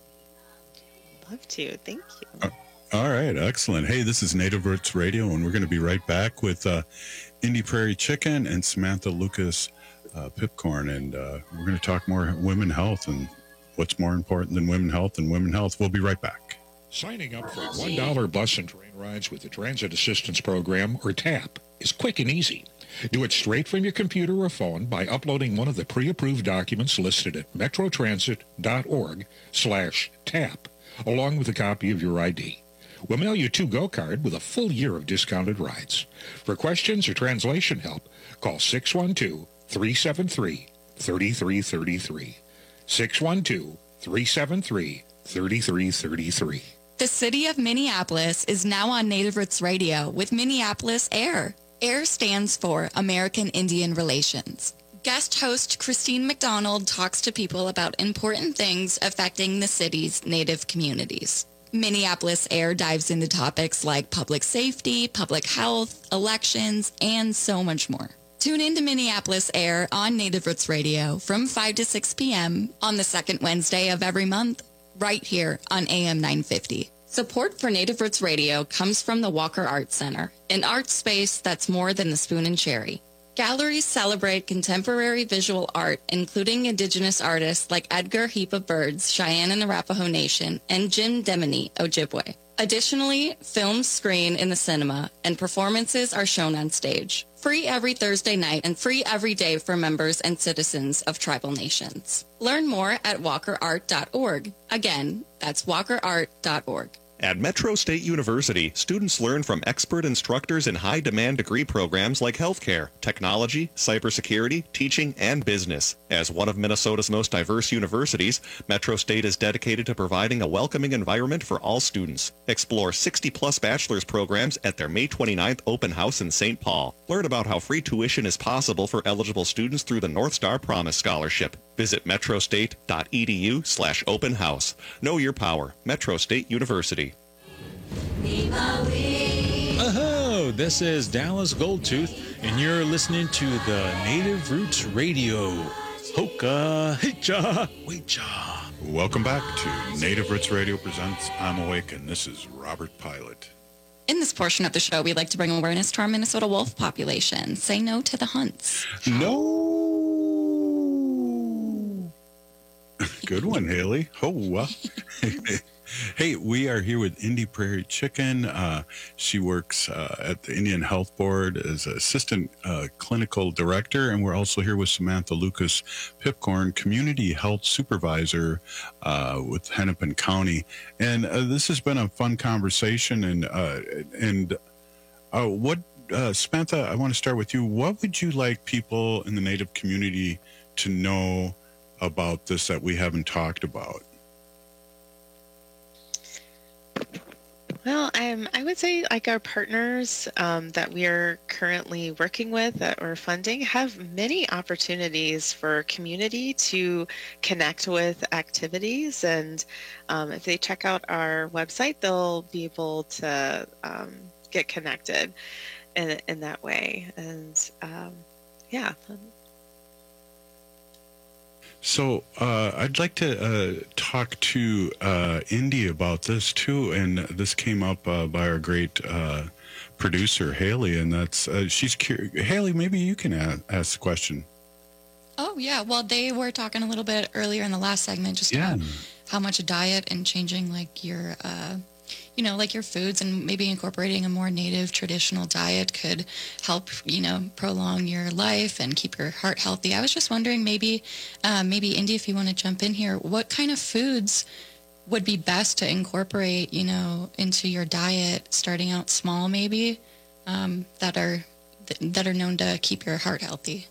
Speaker 17: Love to. Thank you.
Speaker 23: Uh, all right. Excellent. Hey, this is Native Roots Radio, and we're going to be right back with uh, Indy Prairie Chicken and Samantha Lucas uh, Pipcorn. And uh, we're going to talk more women health and what's more important than women health and women health. We'll be right back.
Speaker 19: Signing up for one dollar bus and train rides with the Transit Assistance Program, or TAP, is quick and easy. Do it straight from your computer or phone by uploading one of the pre-approved documents listed at metrotransit.org slash TAP, along with a copy of your I D. We'll mail you a to-go card with a full year of discounted rides. For questions or translation help, call six one two, three seven three, three three three three. six one two, three seven three, three three three three.
Speaker 4: The city of Minneapolis is now on Native Roots Radio with Minneapolis AIR. AIR stands for American Indian Relations. Guest host Christine McDonald talks to people about important things affecting the city's Native communities. Minneapolis AIR dives into topics like public safety, public health, elections, and so much more. Tune in to Minneapolis AIR on Native Roots Radio from five to six p.m. on the second Wednesday of every month, right here on A M nine fifty. Support for Native Roots Radio comes from the Walker Arts Center, an art space that's more than the spoon and cherry. Galleries celebrate contemporary visual art, including Indigenous artists like Edgar Heap of Birds, Cheyenne and Arapaho Nation, and Jim Demini, Ojibwe. Additionally, films screen in the cinema and performances are shown on stage. Free every Thursday night and free every day for members and citizens of tribal nations. Learn more at walker art dot org. Again, that's walker art dot org.
Speaker 3: At Metro State University, students learn from expert instructors in high-demand degree programs like healthcare, technology, cybersecurity, teaching, and business. As one of Minnesota's most diverse universities, Metro State is dedicated to providing a welcoming environment for all students. Explore sixty-plus bachelor's programs at their May twenty-ninth open house in Saint Paul. Learn about how free tuition is possible for eligible students through the North Star Promise Scholarship. Visit metrostate.edu slash open house. Know your power. Metro State University.
Speaker 20: Oh, this is Dallas Goldtooth, and you're listening to the Native Roots Radio. Hoka, hicha, wecha.
Speaker 23: Welcome back to Native Roots Radio presents I'm Awake, and this is Robert Pilot.
Speaker 4: In this portion of the show, we like to bring awareness to our Minnesota wolf population. Say no to the hunts.
Speaker 23: No. Good one, Haley. Oh, wow. Hey, we are here with Indy Prairie Chicken. Uh, she works uh, at the Indian Health Board as Assistant uh, Clinical Director, and we're also here with Samantha Lucas Pipcorn, Community Health Supervisor uh, with Hennepin County. And uh, this has been a fun conversation. And uh, and uh, what, uh, Samantha, I want to start with you. What would you like people in the Native community to know about this that we haven't talked about?
Speaker 17: Well, um, I would say like our partners um, that we are currently working with that we're funding have many opportunities for community to connect with activities. And um, if they check out our website, they'll be able to um, get connected in, in that way. And um, yeah.
Speaker 23: So uh, I'd like to uh, talk to uh, Indy about this too, and this came up uh, by our great uh, producer Haley, and that's uh, she's curious. Haley, maybe you can a- ask the question.
Speaker 4: Oh yeah, well they were talking a little bit earlier in the last segment just
Speaker 23: Yeah.
Speaker 4: about how much a diet and changing like your, uh, you know, like your foods and maybe incorporating a more native traditional diet could help, you know, prolong your life and keep your heart healthy. I was just wondering maybe, uh, maybe Indy, if you want to jump in here, what kind of foods would be best to incorporate, you know, into your diet, starting out small maybe, um, that are that are known to keep your heart healthy?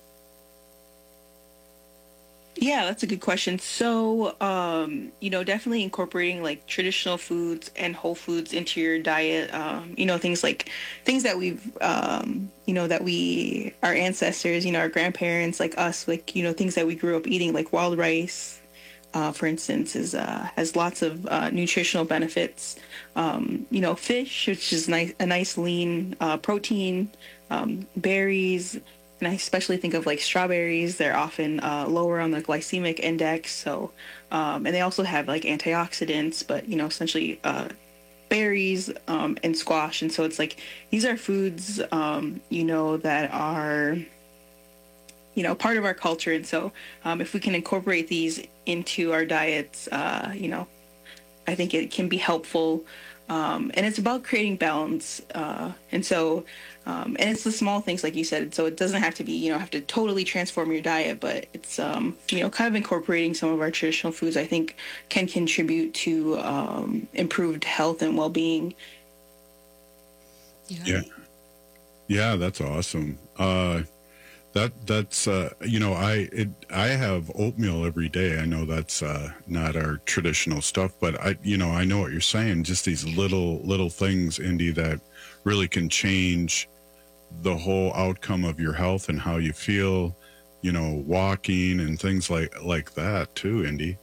Speaker 18: Yeah, that's a good question. So, um, you know, definitely incorporating like traditional foods and whole foods into your diet. Um, you know, things like things that we've, um, you know, that we, our ancestors, you know, our grandparents, like us, like, you know, things that we grew up eating, like wild rice, uh, for instance, is uh, has lots of uh, nutritional benefits. Um, you know, fish, which is nice, a nice lean uh, protein, um, berries. And I especially think of like strawberries. They're often uh, lower on the glycemic index. So, um, and they also have like antioxidants, but, you know, essentially uh, berries um, and squash. And so it's like, these are foods, um, you know, that are, you know, part of our culture. And so um, if we can incorporate these into our diets, uh, you know, I think it can be helpful. Um, and it's about creating balance. Uh, and so, um, and it's the small things, like you said, so it doesn't have to be, you know, have to totally transform your diet, but it's, um, you know, kind of incorporating some of our traditional foods, I think can contribute to um, improved health and well-being.
Speaker 23: Yeah. Yeah, yeah, that's awesome. Uh, that that's uh, you know, I it, I have oatmeal every day. I know that's uh, not our traditional stuff, but I you know I know what you're saying. Just these little little things, Indy, that really can change the whole outcome of your health and how you feel. You know, walking and things like like that too, Indy.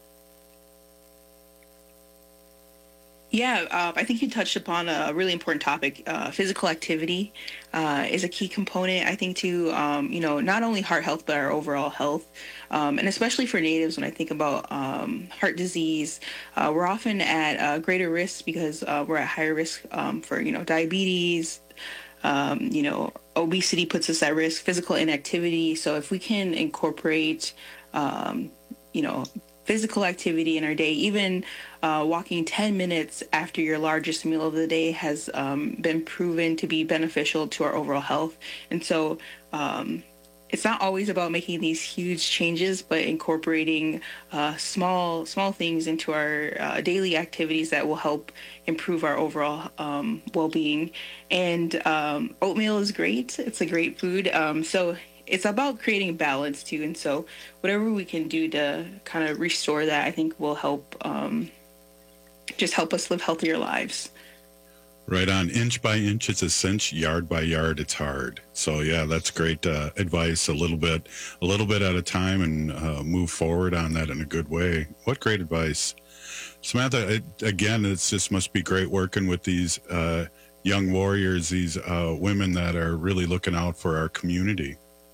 Speaker 18: Yeah, uh, I think you touched upon a really important topic. Uh, physical activity uh, is a key component, I think, to, um, you know, not only heart health, but our overall health. Um, and especially for natives, when I think about um, heart disease, uh, we're often at uh, greater risk because uh, we're at higher risk um, for, you know, diabetes, um, you know, obesity puts us at risk, physical inactivity. So if we can incorporate, um, you know, physical activity in our day, even uh, walking ten minutes after your largest meal of the day has um, been proven to be beneficial to our overall health. And so um, it's not always about making these huge changes, but incorporating uh, small small things into our uh, daily activities that will help improve our overall um, well-being. And um, oatmeal is great. It's a great food. Um, so it's about creating balance too. And so whatever we can do to kind of restore that, I think will help um, just help us live healthier lives.
Speaker 23: Right on. Inch by inch, it's a cinch. Yard by yard, it's hard. So yeah, that's great uh, advice. A little bit, a little bit at a time, and uh, move forward on that in a good way. What great advice, Samantha. It, again, it's just must be great working with these uh, young warriors, these uh, women that are really looking out for our community.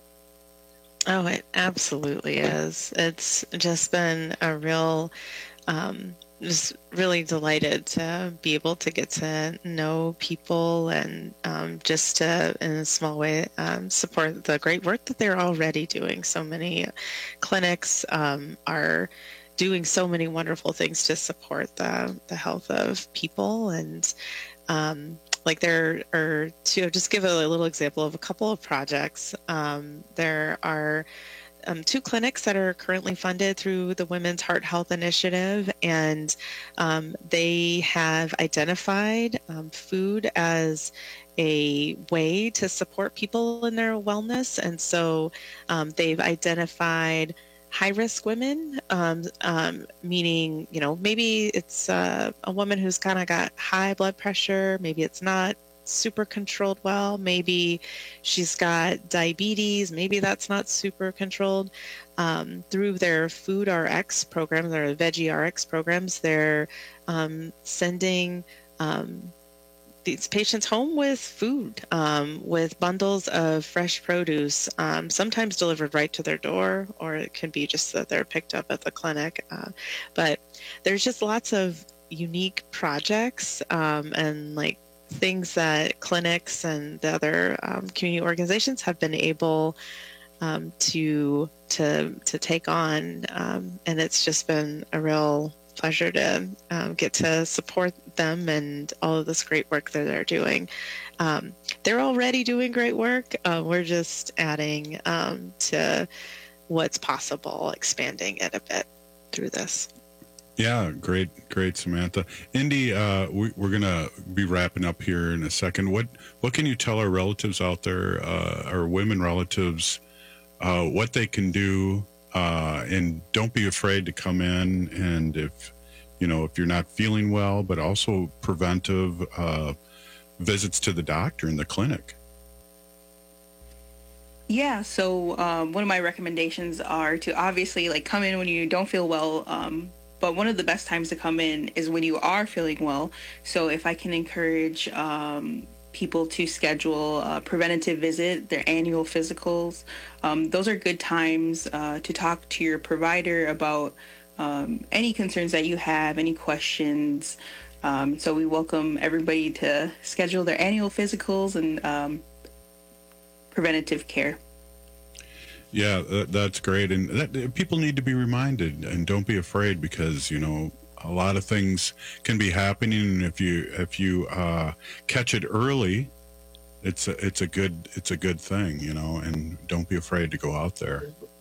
Speaker 17: Oh, it absolutely is. It's just been a real. Um, just really delighted to be able to get to know people and um, just to, in a small way, um, support the great work that they're already doing. So many clinics um, are doing so many wonderful things to support the, the health of people. And um, like there are, to just give a little example of a couple of projects, um, there are Um, two clinics that are currently funded through the Women's Heart Health Initiative, and um, they have identified um, food as a way to support people in their wellness. And so um, they've identified high-risk women, um, um, meaning, you know, maybe it's uh, a woman who's kind of got high blood pressure, maybe it's not super controlled well, maybe she's got diabetes, maybe that's not super controlled. Um, through their Food R X programs, their Veggie R X programs, they're um, sending um, these patients home with food, um, with bundles of fresh produce, um, sometimes delivered right to their door, or it can be just that they're picked up at the clinic. Uh, but there's just lots of unique projects um, and like things that clinics and the other um, community organizations have been able um, to to to take on, um, and it's just been a real pleasure to um, get to support them and all of this great work that they're doing. Um, they're already doing great work. Uh, we're just adding um, to what's possible, expanding it a bit through this.
Speaker 23: Yeah, great, great, Samantha. Indy, uh, we, we're going to be wrapping up here in a second. What what can you tell our relatives out there, uh, our women relatives, uh, what they can do? Uh, and don't be afraid to come in. And if, you know, if you're not feeling well, but also preventive uh, visits to the doctor in the clinic.
Speaker 18: Yeah, so um, one of my recommendations are to obviously like come in when you don't feel well. Um, But one of the best times to come in is when you are feeling well. So if I can encourage um, people to schedule a preventative visit, their annual physicals, um, those are good times uh, to talk to your provider about um, any concerns that you have, any questions. Um, so we welcome everybody to schedule their annual physicals and um, preventative care.
Speaker 23: Yeah, that, that's great. And that, people need to be reminded, and don't be afraid, because, you know, a lot of things can be happening. And if you, if you uh, catch it early, it's a, it's a good, it's a good thing, you know, and don't be afraid to go out there.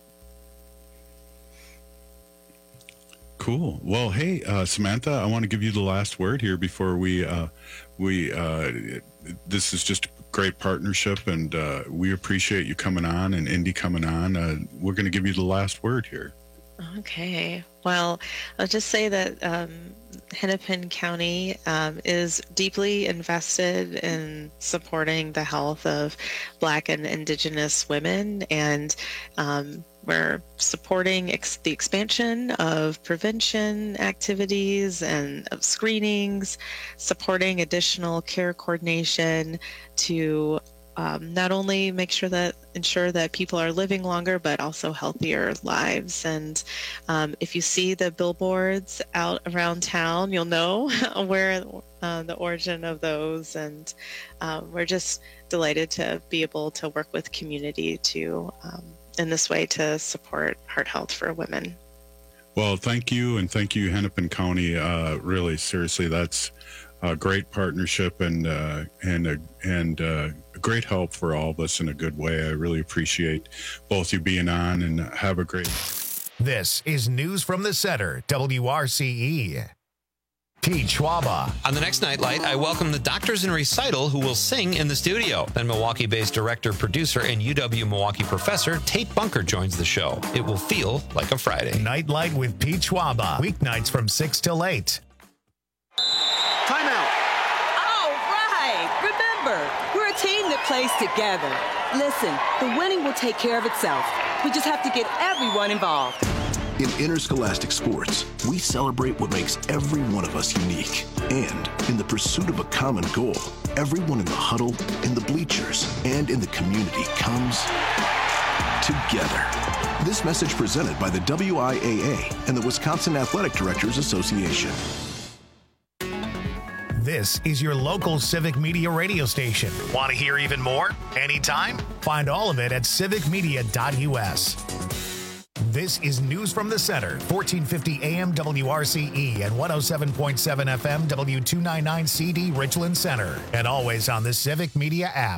Speaker 23: Cool. Well, hey, uh, Samantha, I want to give you the last word here before we, uh, we, uh, this is just great partnership, and uh, we appreciate you coming on, and Indy coming on. Uh, we're going to give you the last word here.
Speaker 17: Okay. Well, I'll just say that um, Hennepin County um, is deeply invested in supporting the health of Black and Indigenous women, and um, we're supporting ex- the expansion of prevention activities and of screenings, supporting additional care coordination to um, not only make sure that ensure that people are living longer, but also healthier lives. And um, if you see the billboards out around town, you'll know where uh, the origin of those. And um, we're just delighted to be able to work with community to um, in this way to support heart health for women.
Speaker 23: Well, thank you, and thank you, Hennepin County. Uh, really, seriously, that's a great partnership and uh, and a, and uh, great help for all of us in a good way. I really appreciate both you being on, and have a great.
Speaker 1: This is News from the Center, W R C E. Pete Schwaba.
Speaker 13: On the next Nightlight, I welcome the Doctors in Recital who will sing in the studio. Then Milwaukee-based director, producer, and U W-Milwaukee professor Tate Bunker joins the show. It will feel like a Friday.
Speaker 1: Nightlight with Pete Schwaba. Weeknights from six till eight.
Speaker 2: Timeout. All right. Remember, we're a team that plays together. Listen, the winning will take care of itself. We just have to get everyone involved.
Speaker 5: In interscholastic sports, we celebrate what makes every one of us unique. And in the pursuit of a common goal, everyone in the huddle, in the bleachers, and in the community comes together. This message presented by the W I A A and the Wisconsin Athletic Directors Association.
Speaker 1: This is your local Civic Media radio station. Want to hear even more? Anytime? Find all of it at civic media dot U S. This is News from the Center, fourteen fifty A M W R C E and one oh seven point seven F M W two ninety-nine C D Richland Center, and always on the Civic Media app.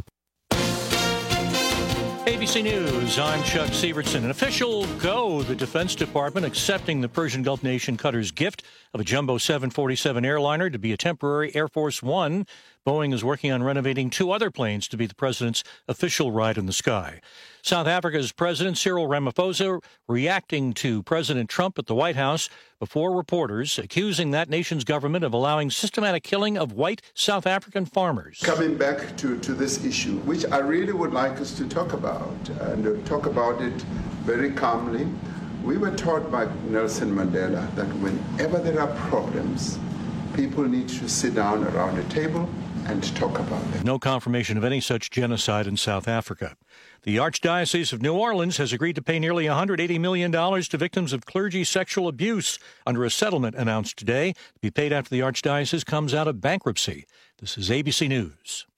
Speaker 6: A B C News, I'm Chuck Sievertson. An official go, the Defense Department accepting the Persian Gulf nation Qatar's gift of a jumbo seven forty-seven airliner to be a temporary Air Force One. Boeing is working on renovating two other planes to be the president's official ride in the sky. South Africa's President Cyril Ramaphosa reacting to President Trump at the White House before reporters, accusing that nation's government of allowing systematic killing of white South African farmers.
Speaker 7: Coming back to, to this issue, which I really would like us to talk about, and talk about it very calmly. We were taught by Nelson Mandela that whenever there are problems, people need to sit down around a table and talk about them.
Speaker 6: No confirmation of any such genocide in South Africa. The Archdiocese of New Orleans has agreed to pay nearly one hundred eighty million dollars to victims of clergy sexual abuse under a settlement announced today to be paid after the Archdiocese comes out of bankruptcy. This is A B C News.